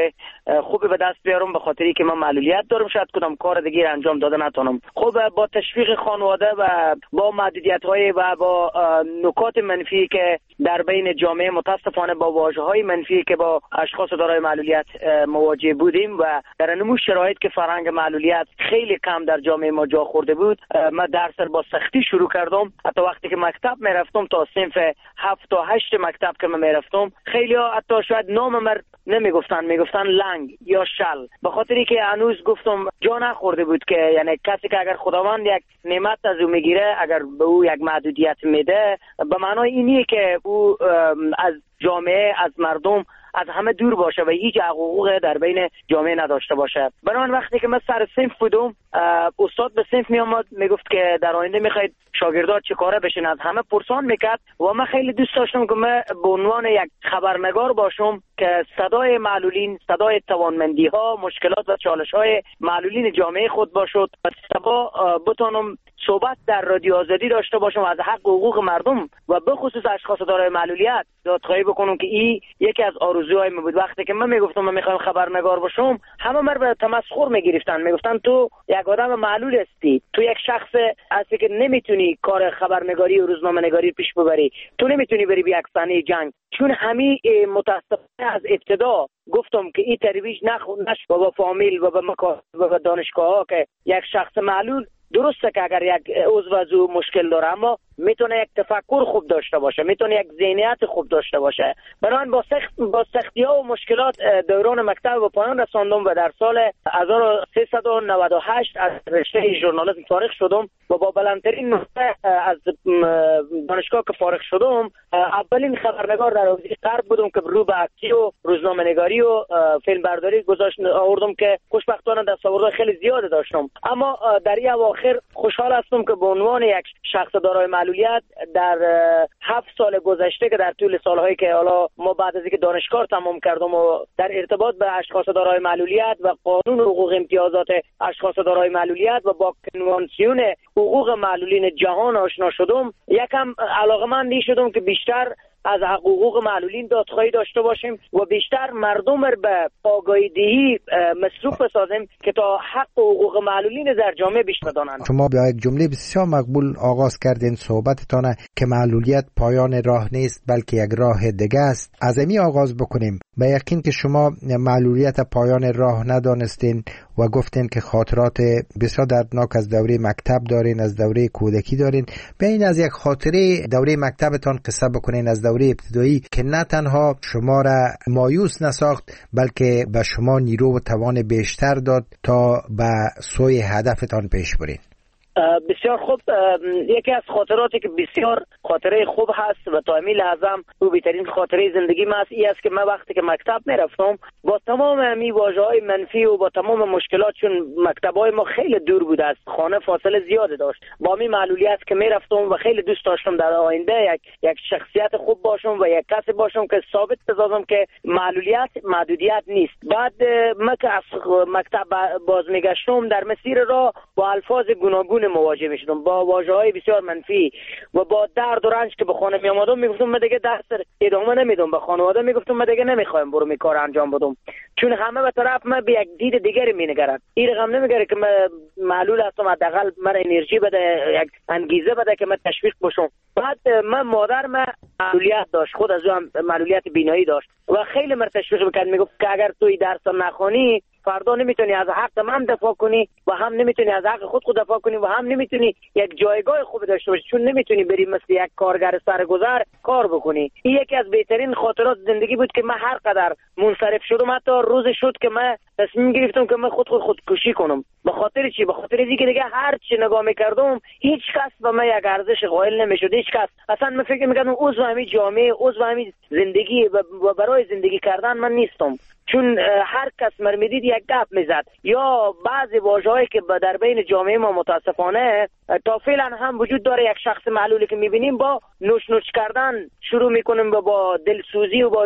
خوبی به دست بیارم، به خاطری که من معلولیت دارم، شاید کدام کار دیگه انجام داده نتونم. خب با تشویق خانواده و با محدودیت‌های و با نکات منفی که در بین جامعه متاسفانه با واژه‌های منفی که با اشخاص دارای معلولیت مواجه بودیم و در نمو شرایط که فرهنگ معلولیت خیلی کم در جامعه ما جا خورده بود، من درس با سختی شروع کردم. حتی وقتی که مکتب میرفتم تا صنف هفت تا هشت مکتب که من میرفتم، خیلی ها حتی شاید نام من نمیگفتن، میگفتن لنگ یا شل، به خاطری که هنوز گفتم جا نخورده بود که یعنی کسی که اگر خداوند یک نعمت از او میگیره، اگر به او یک محدودیت میده، به معنای اینیه که او از جامعه، از مردم، از همه دور باشه و هیچ حقوق در بین جامعه نداشته باشه. بنابراین وقتی که من سر صنف بودم، استاد به صنف می آمد میگفت که در آینده میخواید شاگردات چه کاره بشین، از همه پرسان میکرد و من خیلی دوست داشتم که من به عنوان یک خبرنگار باشم که صدای معلولین، صدای توانمندی ها، مشکلات و چالش های معلولین جامعه خود باشد و سبا بتونم صحبت در رادیو آزادی داشته باشم از حق حقوق مردم و به خصوص اشخاص دارای معلولیت دادخواهی بکنم که این یکی از آرزوهای من بود. وقتی که من میگفتم من میخوام خبرنگار باشم، همه من به تمسخر میگرفتن، میگفتن تو یک آدم معلول هستی، تو یک شخص هستی که نمیتونی کار خبرنگاری و روزنامه‌نگاری پیش ببری، تو نمیتونی بری به یک صحنه جنگ. چون همین متاسفانه از ابتدا گفتم که این ترویج نش با فامیل و با مکاتب و با دانشگاه ها که یک شخص معلول درسته که اگر یک عضو از او مشکل داره، اما میتونه یک تفکر خوب داشته باشه، میتونه یک ذهنیت خوب داشته باشه. بنابراین با سخت با سختی ها و مشکلات دوران مکتب به پایان رساندم و در سال هزار و سیصد و نود و هشت از رشته ژورنالیسم فارغ شدم و با بلندترین نقطه از دانشگاه که فارغ شدم، اولین خبرنگار در حوزه غرب بودم که رو به عکسی و روزنامه‌نگاری و فیلم برداری گذاشت آوردم که خوشبختانه دستاوردهای خیلی زیاد داشتم. اما در این اواخر خوشحال هستم که به عنوان یک شخص دارای معلولیت در هفت سال گذشته که در طول سالهایی که حالا ما بعد از اینکه دانشگاه تمام کردم و در ارتباط به اشخاص دارای معلولیت و قانون حقوق امتیازات اشخاص دارای معلولیت و با کنوانسیون حقوق معلولین جهان آشنا شدم، یکم علاقه‌مند شدم که بیشتر از حقوق معلولین دادخواهی داشته باشیم و بیشتر مردم رو به آگاهی دهی مصروف بسازیم که تا حق و حقوق معلولین در جامعه بیشتر بدانند.
شما با یک جمله بسیار مقبول آغاز کردین صحبتتان که معلولیت پایان راه نیست بلکه یک راه دیگه است. از امی آغاز بکنیم. به یقین که شما معلولیت پایان راه ندانستین و گفتین که خاطرات بسیار دردناک از دوره مکتب دارین، از دوره کودکی دارین. بیاین از یک خاطره دوره مکتبتان قصه بکنین، از دوره ابتدایی که نه تنها شما را مایوس نساخت بلکه به شما نیرو و توان بیشتر داد تا به سوی هدفتان پیش برین.
بسیار خوب. یکی از خاطراتی که بسیار خاطره خوب هست و تا همین لحظه هم او بهترین خاطره زندگی من است، این است که من وقتی که مکتب میرفتم با تمام همین واژه‌های منفی و با تمام مشکلات، چون مکتب‌های ما خیلی دور بود از خانه، فاصله زیاد داشت، با همین معلولیت که میرفتم و خیلی دوست داشتم در آینده یک یک شخصیت خوب باشم و یک کسی باشم که ثابت بسازم که معلولیت محدودیت نیست. بعد من که از مکتب باز میگشتم، در مسیر راه با الفاظ گوناگون مواجه میشدم، با واژه‌های بسیار منفی و با درد و رنج که به خانه می اومدم میگفتم من دیگه درس ادامه نمیدم. به خانواده میگفتم من دیگه نمیخوایم برو می کار انجام بدم، چون همه به طرف من به یک دید دیگری مینگرن. این رقم نمیگره که من معلول هستم، حداقل من انرژی بده، یک انگیزه بده که من تشویق بشم. بعد من مادر من معلولیت داشت، خود از هم معلولیت بینایی داشت و خیلی مرا تشویق میکرد، میگفت که اگر توی درس نخونی فردا نمیتونی از حق من دفاع کنی و هم نمیتونی از حق خود خود دفاع کنی و هم نمیتونی یک جایگاه خوب داشته باشی، چون نمیتونی بری مثل یک کارگر سرگذر کار بکنی. این یکی از بهترین خاطرات زندگی بود که من هر قدر منصرف شدم، حتی روز شد که من تصمیم گرفتم که من خود خود خودکشی کنم. به خاطر چی؟ به خاطر اینکه دیگه هر چی نگاه میکردم هیچ کس به من یک ارزش قائل نمیشد، هیچ کس. اصلا من فکر میکردم عضو همین جامعه، عضو همین زندگی و برای زندگی کردن من نیستم، چون هر کس مر میدید یک گپ میزد یا بعضی واژه‌هایی که در بین جامعه ما متاسفانه تا فعلا هم وجود داره. یک شخص معلولی که میبینیم با نوش نوش کردن شروع میکنیم و با دلسوزی و با چیز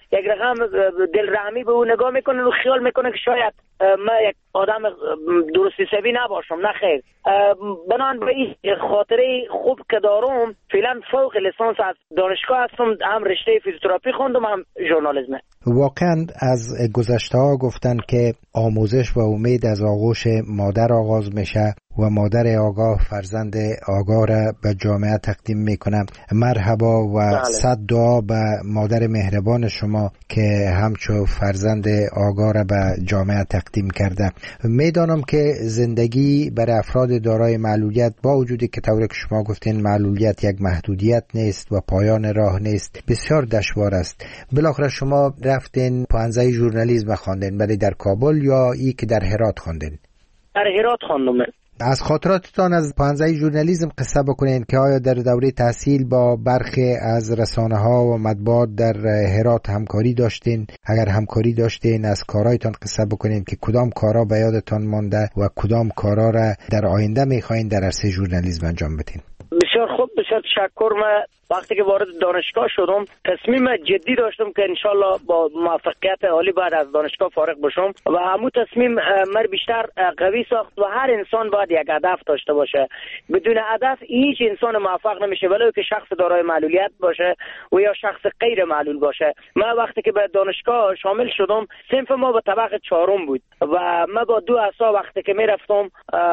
یک رقم دلرحمی به او نگاه میکنن و خیال میکنن که شاید من یک آدم درست حسابی نباشم. نه خیر، بنان به این خاطره خوب که دارم فعلا فوق لیسانس از دانشگاه هستم، هم رشته فیزیوتراپی خوندم هم ژورنالیسم.
واقعا از گذشته ها گفتن که آموزش و امید از آغوش مادر آغاز میشه و مادر آگاه فرزند آگاه را به جامعه تقدیم میکنم. مرحبا و صد دعا به مادر مهربان شما که همچو فرزند آگاه را به جامعه تقدیم کرده. میدانم که زندگی برای افراد دارای معلولیت، با وجودی که طوری که شما گفتین معلولیت یک محدودیت نیست و پایان راه نیست، بسیار دشوار است. بالاخره شما رفتین پانزده ژورنالیسم خواندین، ولی در کابل یا ای که در هرات خواندین؟
در هرات خواندم.
از خاطراتتان از پانزده ژورنالیسم قصه بکنین که آیا در دوره تحصیل با برخی از رسانه ها و مطبوعات در هرات همکاری داشتین؟ اگر همکاری داشتین از کارهایتان قصه بکنین که کدام کارا به یادتان مانده و کدام کارا را در آینده میخواین در عرصه ژورنالیسم انجام بدین؟
بسیار خوب، بسیار تشکر. من وقتی که وارد دانشگاه شدم تصمیم جدی داشتم که انشالله با موفقیت عالی بعد از دانشگاه فارغ بشم و همون تصمیم مر بیشتر قوی ساخت و هر انسان باید یک هدف داشته باشه. بدون هدف هیچ انسان موفق نمیشه، ولو که شخص دارای معلولیت باشه و یا شخص غیر معلول باشه. من وقتی که به دانشگاه شامل شدم صنف ما به طبقه چهارم بود و من با دو عصا وقتی که میرفتم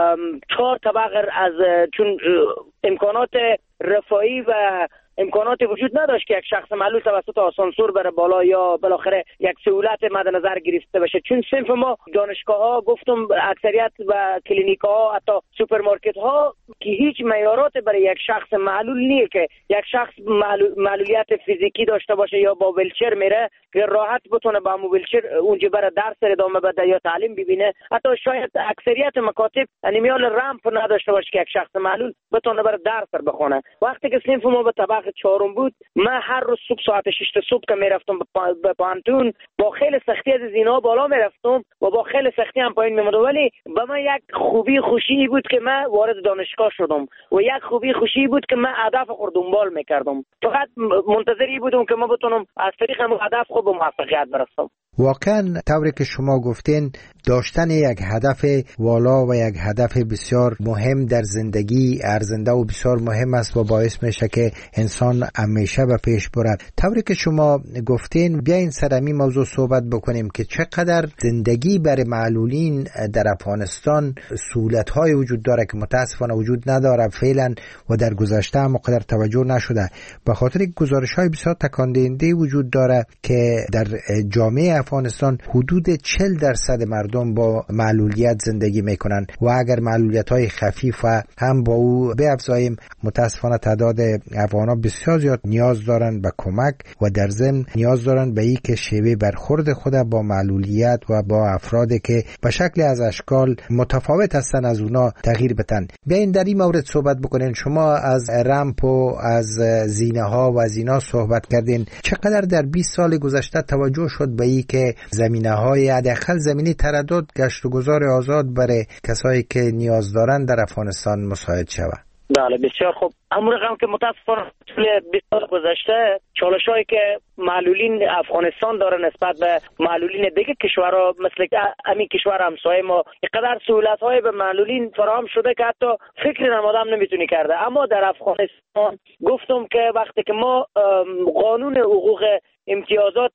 چهار طبقه از چون امکانات رفاهی و امکانات وجود نداشت که یک شخص معلول توسط آسانسور بره بالا یا بالاخره یک سهولت مد نظر گرفته بشه. چون صنف ما دانشگاه ها گفتم اکثریت و کلینیک ها حتی سوپرمارکت ها که هیچ معیارات برای یک شخص معلول نیست که یک شخص معلولیت فیزیکی داشته باشه یا با ویلچر میره که راحت بتونه با ویلچر اونجا بره درس ادامه بده یا تعلیم ببینه. حتی شاید اکثریت مکاتب انیمیال رمپ نداشته باشه که یک شخص معلول بتونه بره درس بخونه. وقتی که صنف ما به طبقه چهارم بود، من هر روز صبح ساعت شش صبح که میرفتم به پانتون با خیلی سختی از زینا بالا میرفتم و با خیلی سختی هم پایین میمدم، ولی به من یک خوبی خوشی بود که من وارد دانشگاه شدم و یک خوبی خوشی بود که من هدف خود دنبال میکردم. فقط منتظری بودم که من بتونم از طریق همون هدف خود به موفقیت برسم.
واقعا طوری که شما گفتین داشتن یک هدف والا و یک هدف بسیار مهم در زندگی ارزنده و بسیار مهم است و باعث میشه که انسان همیشه به پیش برد. طوری که شما گفتین بیاین سر همین موضوع صحبت بکنیم که چقدر زندگی برای معلولین در افغانستان سهولت‌های وجود داره که متاسفانه وجود نداره فعلا و در گذشته هم قدر توجه نشده، به خاطر گزارش‌های بسیار تکان دهنده وجود داره که در جامعه افغانستان حدود چهل درصد مردم با معلولیت زندگی میکنن و اگر معلولیت‌های خفیف هم با او بیفزاییم متاسفانه تعداد افغانا بسیار زیاد نیاز دارن به کمک و در ضمن نیاز دارن به این که شیوه برخورد خود با معلولیت و با افرادی که به شکل از اشکال متفاوت هستن از اونا تغییر بدن. بیاین در این مورد صحبت بکنین. شما از رمپ و از زینه ها و از اینا صحبت کردین. چقدر در بیست سال گذشته توجه شد به این که زمینه های حداقل زمینی تردد گشت و گذار آزاد برای کسایی که نیاز دارن در افغانستان مساعد شود؟
بله بسیار خوب. اما رقم که متاسفانه طول بیست سال گذشته چالش‌هایی که معلولین افغانستان داره نسبت به معلولین دیگه کشورها مثل همین کشور همسایه ما اینقدر سهولت‌های به معلولین فراهم شده که حتی فکر آدم نمیتونی کرده. اما در افغانستان گفتم که وقتی که ما قانون حقوق امتیازات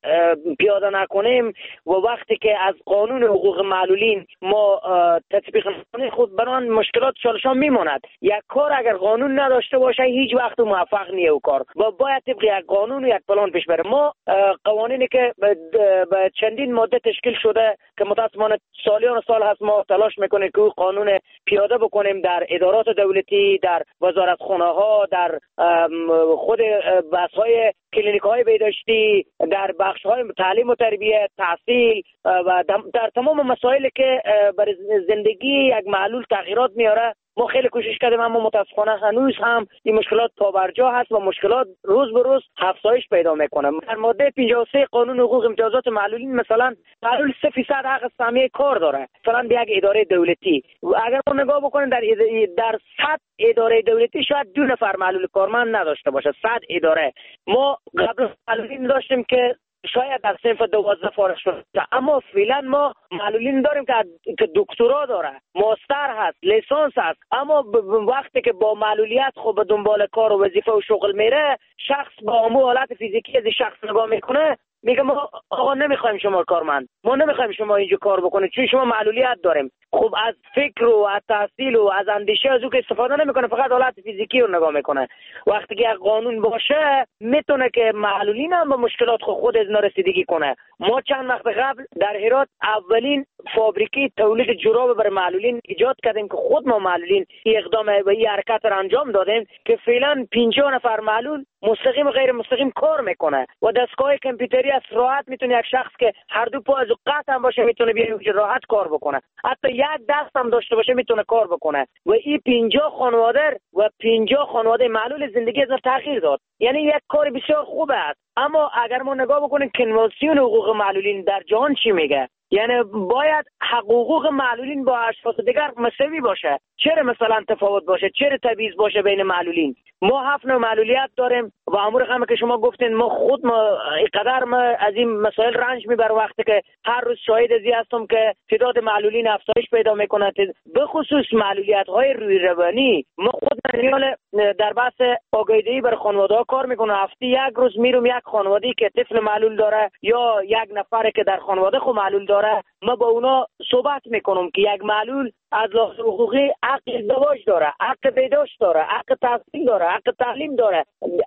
پیاده نکنیم و وقتی که از قانون حقوق معلولین ما تطبیق نکنیم خود بران مشکلات چالشان میماند. یک کار اگر قانون نداشته باشه هیچ وقت موفق نیه او کار و باید طبق یک قانون و یک پلان پیش بره. ما قوانینی که به چندین ماده تشکیل شده که متاسفانه سالیان سال هست ما تلاش میکنیم که او قانون پیاده بکنیم در ادارات دولتی، در وزارتخانه ها، در خود بحث‌های کلینیک‌های بهداشتی، در بخش‌های تعلیم و تربیت، تحصیل و در تمام مسائلی که برای زندگی یک معلول تغییرات میاره ما خیلی کوشش کردیم، اما متاسفانه هنوز هم این مشکلات پابرجا هست و مشکلات روز به روز افزایش پیدا میکنه. در ماده پنجاه و سه قانون حقوق امتیازات معلولین مثلا معلول سه فیصد حق سهمیه کار داره مثلا به یک اداره دولتی. اگر ما نگاه بکنیم در در صد اداره دولتی شاید دو نفر معلول کارمند نداشته باشه. صد اداره ما قبل معلولین داشتیم که شاید از صنف دوازده فارغ شده، اما فعلا ما معلولین داریم که که دکترا داره، ماستر هست، لیسانس هست، اما وقتی که با معلولیت خب به دنبال کار و وظیفه و شغل میره، شخص با همون حالت فیزیکی از شخص نگاه میکنه، میگه ما آقا نمیخوایم شما کارمند، ما نمیخوایم شما اینجا کار بکنید چون شما معلولیت داریم. خب از فکر و از تحصیل و از اندیشه از او که استفاده نمیکنه، فقط حالت فیزیکی رو نگاه میکنه. وقتی که قانون باشه میتونه که معلولین هم با مشکلات خود, خود از رسیدگی کنه. ما چند وقت قبل در هرات اولین فابریکه تولید جوراب برای معلولین ایجاد کردیم که خود ما معلولین این اقدام و این حرکت را انجام دادیم که فعلا پنجاه نفر معلول مستقیم و غیر مستقیم کار میکنه و دستگاه کامپیوتری از راحت میتونه یک شخص که هر دو پا از قطع هم باشه میتونه بیاد راحت کار بکنه، حتی یک دست هم داشته باشه میتونه کار بکنه و این پنجاه خانواده و پنجاه خانواده معلول زندگی از تغییر داد. یعنی یک کار بسیار خوبه است. اما اگر ما نگاه بکنیم کنوانسیون حقوق معلولین در جهان چی میگه، یعنی باید حقوق معلولین با اشخاص دیگر مساوی باشه. چرا مثلا تفاوت باشه؟ چرا تبعیض باشه بین معلولین؟ ما هفت نوع معلولیت داریم و امور هم که شما گفتین ما خود ما اینقدر ما از این مسائل رنج میبر وقتی که هر روز شاهد ازی هستم که تعداد معلولین افزایش پیدا میکنه، به خصوص معلولیت های روی روانی. ما خود در بحث آگاهی بر خانواده ها کار میکنه، هفته یک روز میرم یک خانواده‌ای که طفل معلول داره یا یک نفر که در خانواده خود معلول داره، ما با اونا صحبت میکنم که یک معلول از لحاظ حقوقی حق ازدواج داره، حق بهداشت داره، حق تحصیل داره، حق تعلیم داره،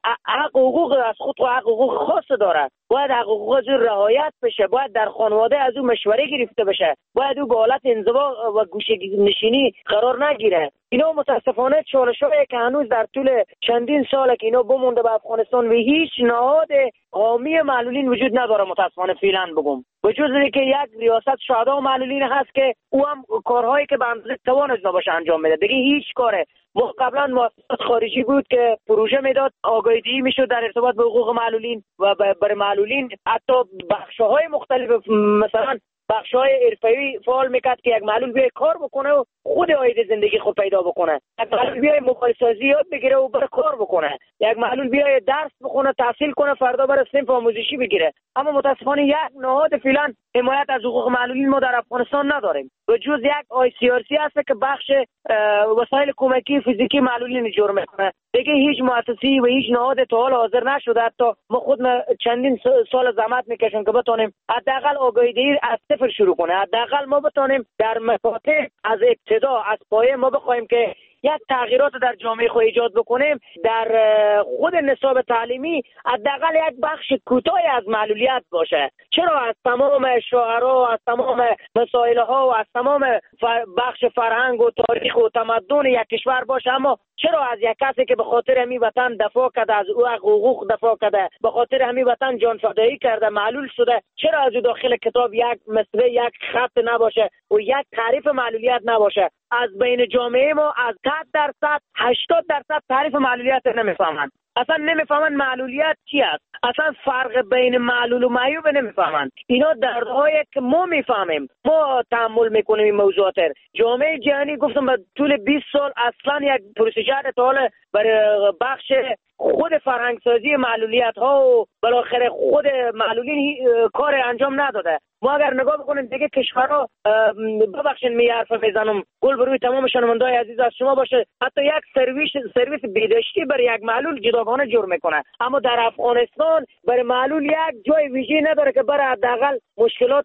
حق حقوق از خود و حق حقوق خاص داره. باید حق حقوق از او رعایت بشه، باید در خانواده از او مشوره گرفته بشه، باید او به حالت انزوا و گوشه نشینی قرار نگیره. اینا متاسفانه چالش‌هایی که هنوز در طول چندین ساله که اینا بمونده به افغانستان و هیچ نهاد حامی معلولین وجود نداره. متاسفانه فعلا بگم وجود داره که یک ریاست شهدا معلولین هست که او هم کارهایی که به اندازه توانش نباشه انجام میده، دیگه هیچ کاره. ما قبلا مؤسسات خارجی بود که پروژه میداد آگاهی میشد در ارتباط به حقوق معلولین و برای معلولین، حتی بخش‌های مختلف مثلا بخش‌های حرفه‌ای فعال میکرد که یک معلول بیای کار بکنه و خود عاید زندگی خود پیدا بکنه، یک معلول بیای موبایل سازی یاد بگیره و بره کار بکنه، یک معلول بیای درس بخونه تحصیل کنه فردا بره صنف آموزشی بگیره. اما متاسفانه یک نهاد فعلا حمایت از حقوق معلولین ما در افغانستان نداریم و جز یک آی سی آر سی هست که بخش وسایل کمکی فیزیکی معلولین جور میکنه. دیگه هیچ مؤسسه‌ای و هیچ نهاد تا حال حاضر نشده. حتی ما خود چندین سال زحمت میکشیم که بتونیم حداقل آگاهی از صفر شروع کنه، حداقل ما بتونیم در مکاتب از ابتدا از پایه ما بخوایم که یک تغییرات در جامعه خود ایجاد بکنیم. در خود نصاب تعلیمی حداقل یک بخش کوتاهی از معلولیت باشه. چرا از تمام شعرا، از تمام مسائل ها و از تمام بخش فرهنگ و تاریخ و تمدن یک کشور باشه، اما چرا از یک کسی که به خاطر همین وطن دفاع کرده، از او حقوق دفاع کرده، به خاطر همین وطن جان فدایی کرده، معلول شده، چرا از او داخل کتاب یک مصرع یک خط نباشه و یک تعریف معلولیت نباشه؟ از بین جامعه ما از صد درصد هشتاد درصد تعریف معلولیت نمیفهمند. اصلا نمیفهمن معلولیت چی است، اصلا فرق بین معلول و معیوب نمیفهمن. اینا دردهایی که ما میفهمیم، ما تحمل میکنیم این موضوعات. جامعه جهانی گفتم به طول بیست سال اصلا یک پروسیجر طال برای بخش خود فرهنگ سازی معلولیت ها و بالاخره خود معلولین کار انجام نداده. ما اگر نگاه بکنیم دیگه کشورها، ببخشید می حرف میزنم، گل بروی تمام شنوندای عزیز از شما باشه، حتی یک سرویس سرویس بهداشتی برای یک معلول جداگانه جور میکنه، اما در افغانستان برای معلول یک جای ویژه نداره که برای حداقل مشکلات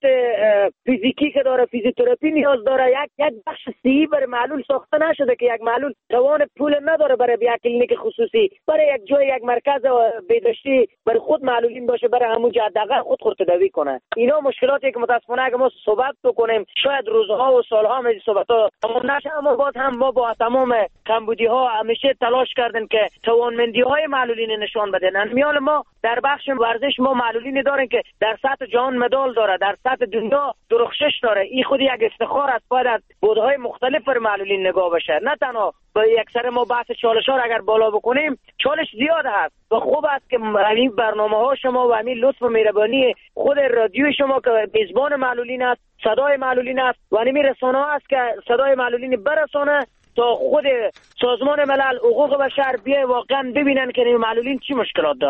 فیزیکی که داره، فیزیوتراپی نیاز داره. یک یک بخش صحی برای معلول ساخته نشده که یک معلول توان پول نداره برای یک کلینیک خصوصی، برای یک جای یک مرکز بهداشتی برای خود معلولین باشه، برای همون حداقل خود خود تداوی کنه. اینا مشکلاتی که متاسفانه اگه ما صحبت بکنیم شاید روزها و سالها هم این صحبت‌ها تمام نشه، اما باز هم ما با تمام کمبودی‌ها همیشه تلاش کردیم که توانمندی‌های معلولین نشان بدن. میال ما در بخش ورزش ما معلولین داریم که در سطح جهان مدال داره، در سطح دنیا درخشش داره. این خود یک افتخار است، باید از بودهای مختلف بر معلولین نگاه بشه. نه تنها با یک سر ما بحث چالش ها اگر بالا بکنیم، چالش زیاد هست و خوب است که همین برنامه ها شما و همین لطف و مهربانی خود رادیو شما که میزبان معلولین است، صدای معلولین است و همین رسانه ها است که صدای معلولین برسانه تا خود سازمان ملل حقوق بشر بیای واقعا ببینن که این معلولین چی مشکلات داره.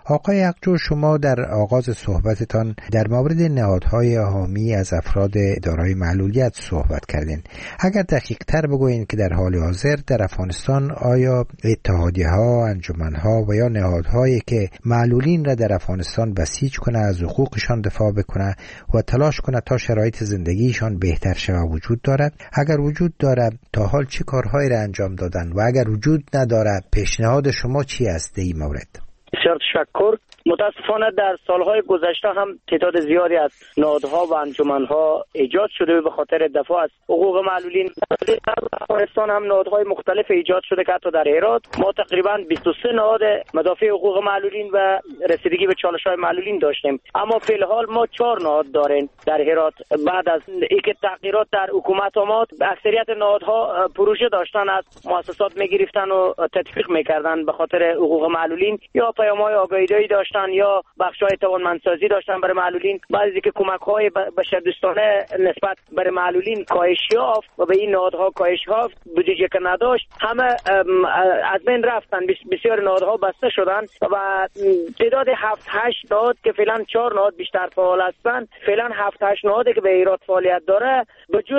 آقای اقجو، شما در آغاز صحبتتان در مورد نهادهای حامی از افراد دارای معلولیت صحبت کردین. اگر دقیق تر بگوین که در حال حاضر در افغانستان آیا اتحادیه ها، انجمن ها و یا نهادهایی که معلولین را در افغانستان بسیج کنه، از حقوقشان دفاع بکنه و تلاش کنه تا شرایط زندگیشان بهتر شود وجود دارد؟ اگر وجود دارد تا حال چه کارهایی را انجام دادن و اگر وجود ندارد پیشنهاد شما چی است در این مورد؟
بسیار تشکر. متاسفانه در سالهای گذشته هم تعداد زیادی از نهادها و انجمنها ایجاد شده به خاطر دفاع از حقوق معلولین. در افغانستان هم نهادهای مختلف ایجاد شده که حتی در هرات ما تقریبا بیست و سه نهاد مدافع حقوق معلولین و رسیدگی به چالش‌های معلولین داشتیم. اما فی الحال ما چهار نهاد داریم در هرات. بعد از اینکه تغییرات در حکومت آمد، اکثریت نهادها پروژه داشتن، از مؤسسات می‌گرفتن و تطبیق می‌کردن به خاطر حقوق معلولین، یا پیام‌های آگاهی‌دهی داشتن یا بخش‌های توانمندسازی داشتن برای معلولین. بعضی که کمک‌های بشردوستانه نسبت برای معلولین کاهش یافت و به این نهادها کاهش یافت، بودجه که نداشت همه از بین رفتن. بسیار نهادها بسته شدن و تعداد هفت هشت نهاد که فعلا چهار نهاد بیشتر فعال هستن، فعلا هفت هشت نهادی که به ایراد فعالیت داره، به جز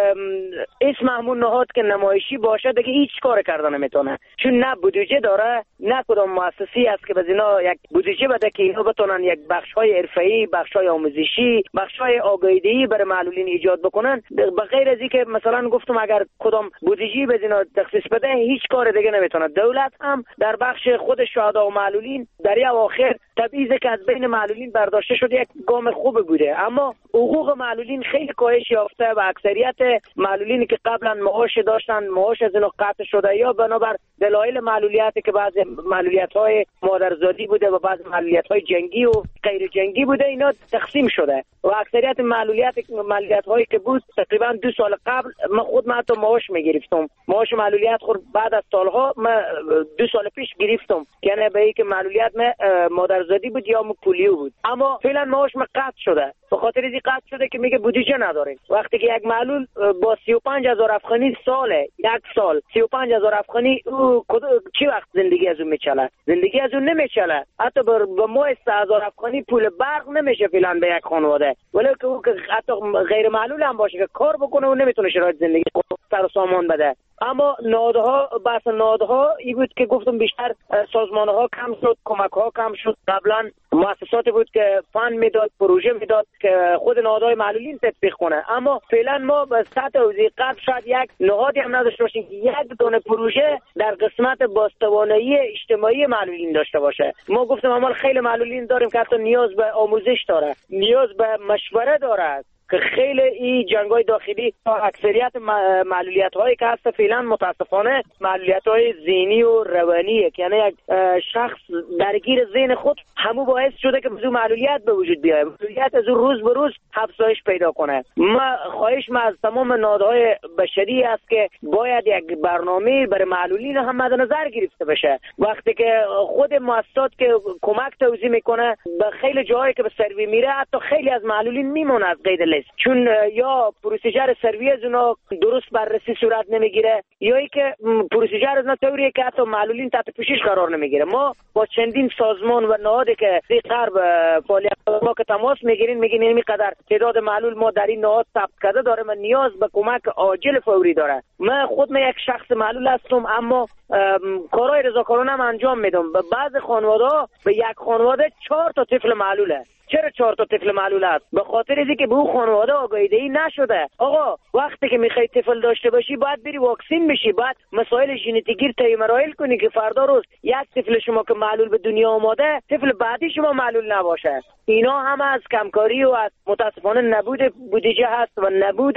اسم همون نهاد که نمایشی باشه دیگه هیچ کار کردن نمیتونه، چون نه بودجه داره نه کدام مؤسسه‌ای است که بزینا یک بودجه بده که اینا بتونن یک بخش‌های حرفه‌ای، بخش‌های آموزشی، بخش‌های آگاهی‌دهی برای معلولین ایجاد بکنن. به غیر از اینکه مثلا گفتم اگر کدام بودجه بزینا تخصیص بده هیچ کار دیگه نمیتونه. دولت هم در بخش خود شهدا و معلولین در اواخر تبعیضی که از بین معلولین برداشته شده یک گام خوب بوده، اما حقوق معلولین خیلی کاهش یافته و اکثریت معلولینی که قبلا معاش داشتن معاش از اینا قطع شده، یا بنابر دلایل معلولیتی که بعضی معلولیت‌های مادرزادی بوده و بعضی معلولیت‌های جنگی و غیر جنگی بوده، اینا تقسیم شده و اکثریت معلولیت معلولیت‌هایی که بود تقریبا دو سال قبل من خود من حتی معاش می‌گرفتم. معاش معلولیت خود بعد از سالها من دو سال پیش گرفتم، یعنی به اینکه معلولیت من مادرزادی بود یا پولیو بود، اما فعلا معاش من قطع شده. به خاطر اینکه قطع شده که میگه بودجه نداریم. وقتی که یک معلول با سی و پنج هزار افغانی ساله، یک سال سی و پنج هزار افغانی او چی وقت زندگی از اون میچله؟ زندگی از اون نمیچله. حتی به ماه سه هزار افغانی پول برق نمیشه فعلا به یک خانواده، ولی که او که حتی غیر معلول هم باشه که کار بکنه اون نمیتونه شرایط زندگی سر و سامان بده. اما نهادها بحث نهادها این بود که گفتم بیشتر سازمانها کم شد، کمک‌ها کم شد. قبلا مؤسساتی بود که فند میداد، پروژه میداد که خود نهادهای معلولین تطبیق کنه، اما فعلا ما به سطح وزیر قبل شاید یک نهادی هم نداشته باشیم که یک دونه پروژه در قسمت بازتوانایی اجتماعی معلولین داشته باشه. ما گفتم اما خیلی معلولین داریم که حتی نیاز به آموزش داره، نیاز به مشوره داره، که خیلی این جنگ‌های داخلی اکثریت معلولیت‌هایی که هست فعلا متاسفانه معلولیت‌های ذهنی و روانیه، یعنی یک شخص درگیر ذهن خود همو باعث شده که موضوع معلولیت به وجود بیاد، معلولیت از روز به روز افزایش پیدا کنه. ما خواهش ما از تمام نهادهای بشری است که باید یک برنامه برای معلولین هم مد نظر گرفته بشه. وقتی که خود مؤسسات که کمک توزیع میکنه به خیلی جاهایی که به سروی میره، حتی خیلی از معلولین میمونه از قید لیست، چون یا پروسیجر سروی از اونا درست بررسی صورت نمیگیره، یا ای که پروسیجر از اونا طوریه که حتی معلولین تحت پوشش قرار نمیگیره. ما با چندین سازمان و نهادی که در غرب فعالیت ما که تماس میگیرین، میگین این قدر تعداد معلول ما در این نهاد ثبت کرده داره، من نیاز به کمک عاجل فوری داره. من خود من یک شخص معلول هستم، اما کارهای رضاکارانه هم انجام میدم. به بعض خانواده‌ها به یک خانواده چهار تا طفل معلوله. چرا چهار تا طفل معلول است؟ به خاطر اینکه به اون خانواده آگاهی‌دهی نشده. آقا وقتی که میخوای طفل داشته باشی باید بری واکسین بشی، باید مسائل ژنتیکی طی مراحل کنی که فردا روز یک طفل شما که معلول به دنیا آماده، طفل بعدی شما معلول نباشه. اینا هم از کمکاری و از متاسفانه نبود بودجه هست و نبود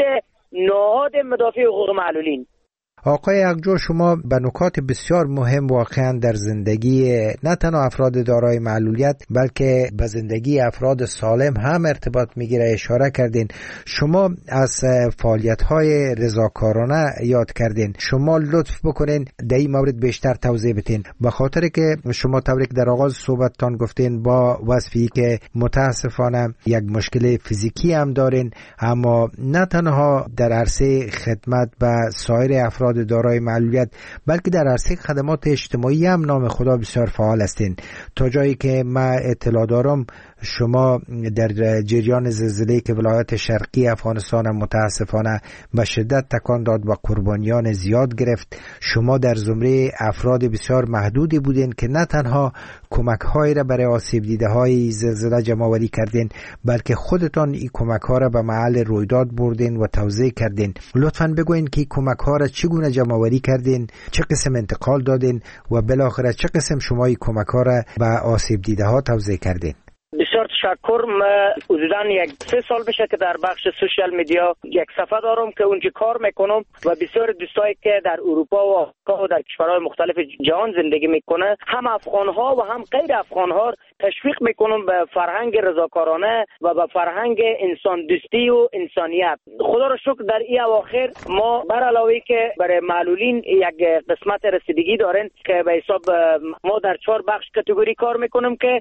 نهاد مدافع حقوق معلولین.
آقای اقجو، شما به نکات بسیار مهم واقعا در زندگی نه تنها افراد دارای معلولیت بلکه به زندگی افراد سالم هم ارتباط میگیره اشاره کردین. شما از فعالیت‌های رضاکارانه یاد کردین، شما لطف بکنین در این مورد بیشتر توضیح بدین، به خاطر که شما طوری که در آغاز صحبتتان گفتین با وصفی که متاسفانه یک مشکل فیزیکی هم دارین، اما نه تنها در عرصه خدمت به سایر افراد افراد دارای معلولیت، بلکه در عرصه خدمات اجتماعی هم نام خدا بسیار فعال هستین. تا جایی که من اطلاع دارم شما در جریان زلزله‌ای که ولایت شرقی افغانستان متاسفانه به شدت تکان داد و قربانیان زیاد گرفت، شما در زمره افراد بسیار محدودی بودین که نه تنها کمک‌هایی را برای آسیب دیده‌های زلزله جمع‌آوری کردین، بلکه خودتان این کمک‌ها را به محل رویداد بردین و توزیع کردین. لطفاً بگوین که این کمک‌ها را چگونه جمع‌آوری کردین، چه قسم انتقال دادین و بالاخره چه قسم شما این کمک‌ها را به آسیب دیده‌ها توزیع کردین؟
بسیار تشکر. من حدوداً یک سه سال بشه که در بخش سوشال میدیا یک صفحه دارم که اونجا کار میکنم و بسیار دوستایی که در اروپا و آمریکا و در کشورهای مختلف جهان زندگی میکنه، هم افغان‌ها و هم غیر افغان‌ها تشویق میکنم به فرهنگ رضاکارانه و به فرهنگ انسان دوستی و انسانیت. خدا را شکر در این اواخر ما بر علاوه که برای معلولین یک قسمت رسیدگی دارن که به حساب ما در چهار بخش کاتگوری کار میکنم که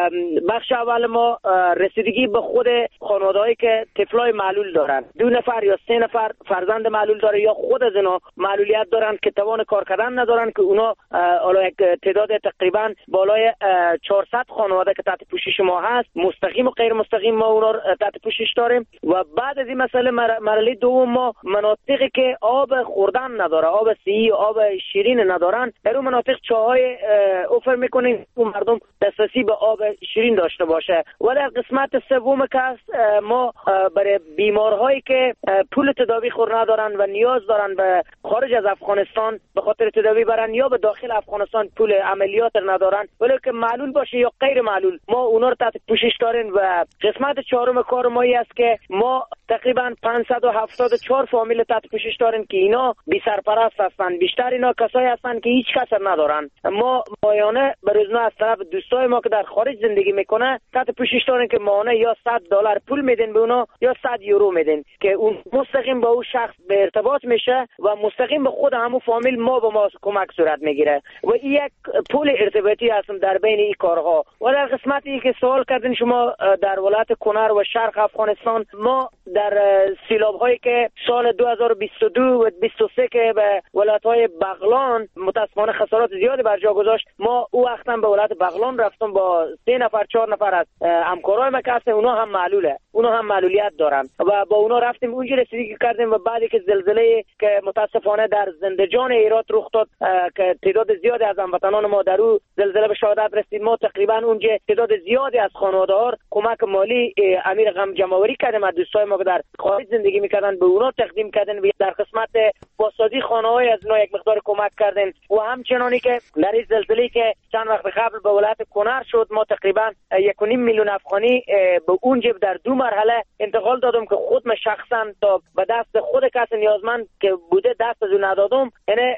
بخش اول ما رسیدگی به خود خانواده‌ای که طفلای معلول دارن، دو نفر یا سه نفر فرزند معلول داره یا خود از اینا معلولیت دارن که توان کار کردن ندارن، که اونا حالا یک تعداد تقریبا بالای چهارصد خانواده که تحت پوشش ما هست، مستقیم و غیر مستقیم ما اونا تحت پوشش داریم. و بعد از این مسئله مرحله دوم ما مناطقی که آب خوردن نداره، آب سیی و آب شیرین ندارن، در اون مناطق چاهای اوفر میکنیم و مردم دسترسی به آب شیرین داشته باشه. و در قسمت سوم که ما برای بیمارهایی که پول تداوی خور ندارن و نیاز دارن به خارج از افغانستان به خاطر تداوی برن یا به داخل افغانستان پول عملیات ندارن ولی که معلول باشه یا غیر معلول، ما اونا رو تحت پوشش داریم. و قسمت چهارم کار ما است که ما تقریبا پانصد و هفتاد و چهار فامیل تحت پوشش داریم که اینا بی سرپرست هستن. بیشتر اینا کسایی هستن که هیچ کس ندارن. ما مایانه به روزنامه از طرف دوستای ما که در خارج زندگی میکنه تحت پوشش داریم که ماهانه یا صد دلار پول میدن به اونا یا صد یورو میدن که اون مستقیم با اون شخص به ارتباط میشه و مستقیم به خود همون فامیل ما به ما کمک صورت میگیره. و این یک پول ارتباطی هستم در بین این کارها. و در قسمتی که سوال کردین شما در ولایت کنر و شرق افغانستان، ما در سیلاب هایی که سال دو هزار و بیست و دو و بیست و سه که به ولایت های بغلان متاسفانه خسارات زیادی بر جا گذاشت، ما او وقتا به ولایت بغلان رفتم با سه نفر چهار نفر از همکارای ما که هستن، اونا هم معلوله، اونا هم معلولیت دارن و با اونا رفتیم اونجا رسیدگی کردیم. و بعدی که زلزله که متاسفانه در زندجان هرات رخ داد که تعداد زیادی از هموطنان ما در اون زلزله به شهادت رسید، ما تقریبا اونجا تعداد زیادی از خانواده‌ها کمک مالی امیر غم جمع‌آوری کردیم از دوستای ما که در خارج زندگی میکردن، به اونا تقدیم کردن و در قسمت بازسازی خانه‌های از اونا یک مقدار کمک کردن. و همچنانی که در این زلزله‌ای که چند وقت قبل به ولایت کنر شد، ما تقریبا یک و نیم میلیون افغانی به اونجا در دو مرحله انتقال دادم که خود من شخصا تا به دست خود کس نیازمند که بوده دست از اون ندادم، یعنی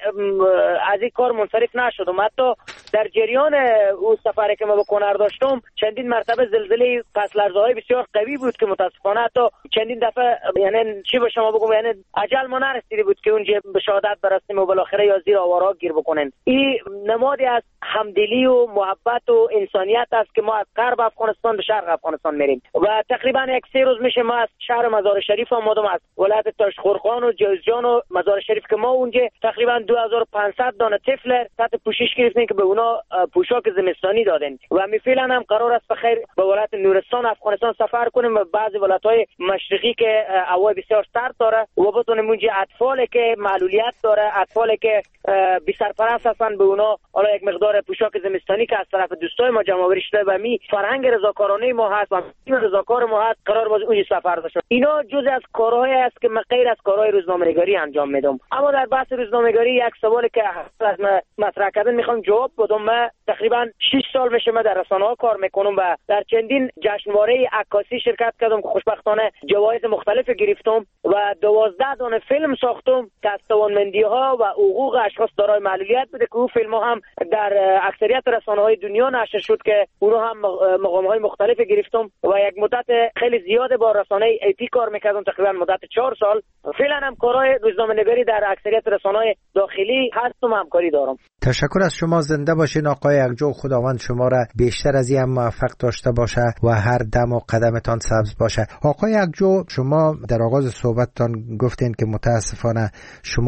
از این کار منصرف نشدم. حتی در جریان اون سفری که ما به کنر داشتم چندین مرتبه زلزله پس لرزه‌های بسیار قوی بود که متاسفانه حتی چندین دفعه یعنی چی به شما بگم، یعنی اجل ما نرسیده بود که اونجا به شهادت برسیم و بالاخره یا زیر آوارها گیر بکنن. این نمادی از همدلی و محبت و انسانیت است که ما از غرب افغانستان به شرق افغانستان میریم. و تقریبا یک سه روز میشه ما از شهر مزار شریف آمدم، از ولایت تاشخورخان و جوزجان و مزار شریف که ما اونجا تقریبا دو هزار و پانصد دانه طفل تحت پوشش گرفتیم که به اونا پوشاک زمستانی دادن. و می فعلا هم قرار است بخیر به ولایت نورستان افغانستان سفر کنیم و بعضی ولایت‌های مشرقی که هوا بسیار سرد داره و بتونیم اونجا اطفالی که معلولیت داره، اطفالی که بی سرپرست هستن، به اونا حالا یک مقدار پوشاک زمستانی که از طرف دوستای ما جمع‌آوری شده و می فرهنگ رضاکارانه ما هست و تیم رضاکار ما هست، قرار باز اونجا سفر بشه. اینا جزء از کارهایی است که من غیر از کارهای روزنامه‌نگاری انجام میدم. اما در بحث روزنامه‌نگاری یک سوالی که از من مطرح کردن میخوام جواب بدم. من تقریبا شش سال میشه من در رسانه‌ها کار میکنم و در چندین جشنواره عکاسی شرکت کردم که خوشبختانه جوایز مختلف گرفتم و دوازده دانه فیلم ساختم که از توانمندی‌ها و حقوق اشخاص دارای معلولیت بوده که اون فیلم‌ها هم در اکثریت رسانه‌های دنیا نشر شد که اونها هم مقام‌های مختلف گرفتم و یک مدت خیلی زیاد با رسانه ای پی کار میکردم، تقریبا مدت چهار سال. فعلا هم کارهای روزنامه‌نگاری در اکثریت رسانه‌های داخلی هستم، همکاری دارم.
تشکر از شما. زنده باشین آقای یکجو. خداوند شما را بیشتر از این موفق داشته باشه و هر دم و قدمتان سبز باشه. آقای یکجو، شما در آغاز صحبتتان گفتین که متاسفانه شما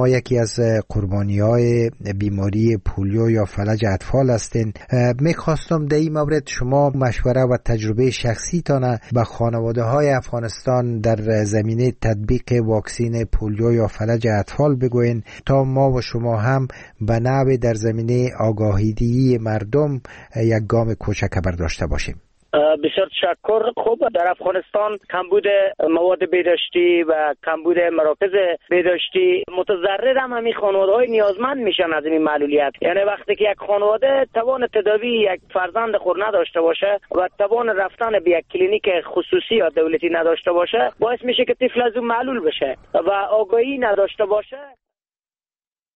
شما یکی از قربانی‌های بیماری پولیو یا فلج اطفال هستین. میخواستم در این مورد شما مشوره و تجربه شخصی تانه به خانواده های افغانستان در زمینه تطبیق واکسین پولیو یا فلج اطفال بگوین تا ما و شما هم به نحو در زمینه آگاهیدهی مردم یک گام کوچک برداشته باشیم.
بسیار تشکر. خوب، در افغانستان کمبود مواد بهداشتی و کمبود مراکز بهداشتی متضرر هم همین خانواده‌های نیازمند میشن از این معلولیت. یعنی وقتی که یک خانواده توان تداوی یک فرزند خود نداشته باشه و توان رفتن به یک کلینیک خصوصی یا دولتی نداشته باشه، باعث میشه که طفل از اون معلول بشه و آگاهی نداشته باشه.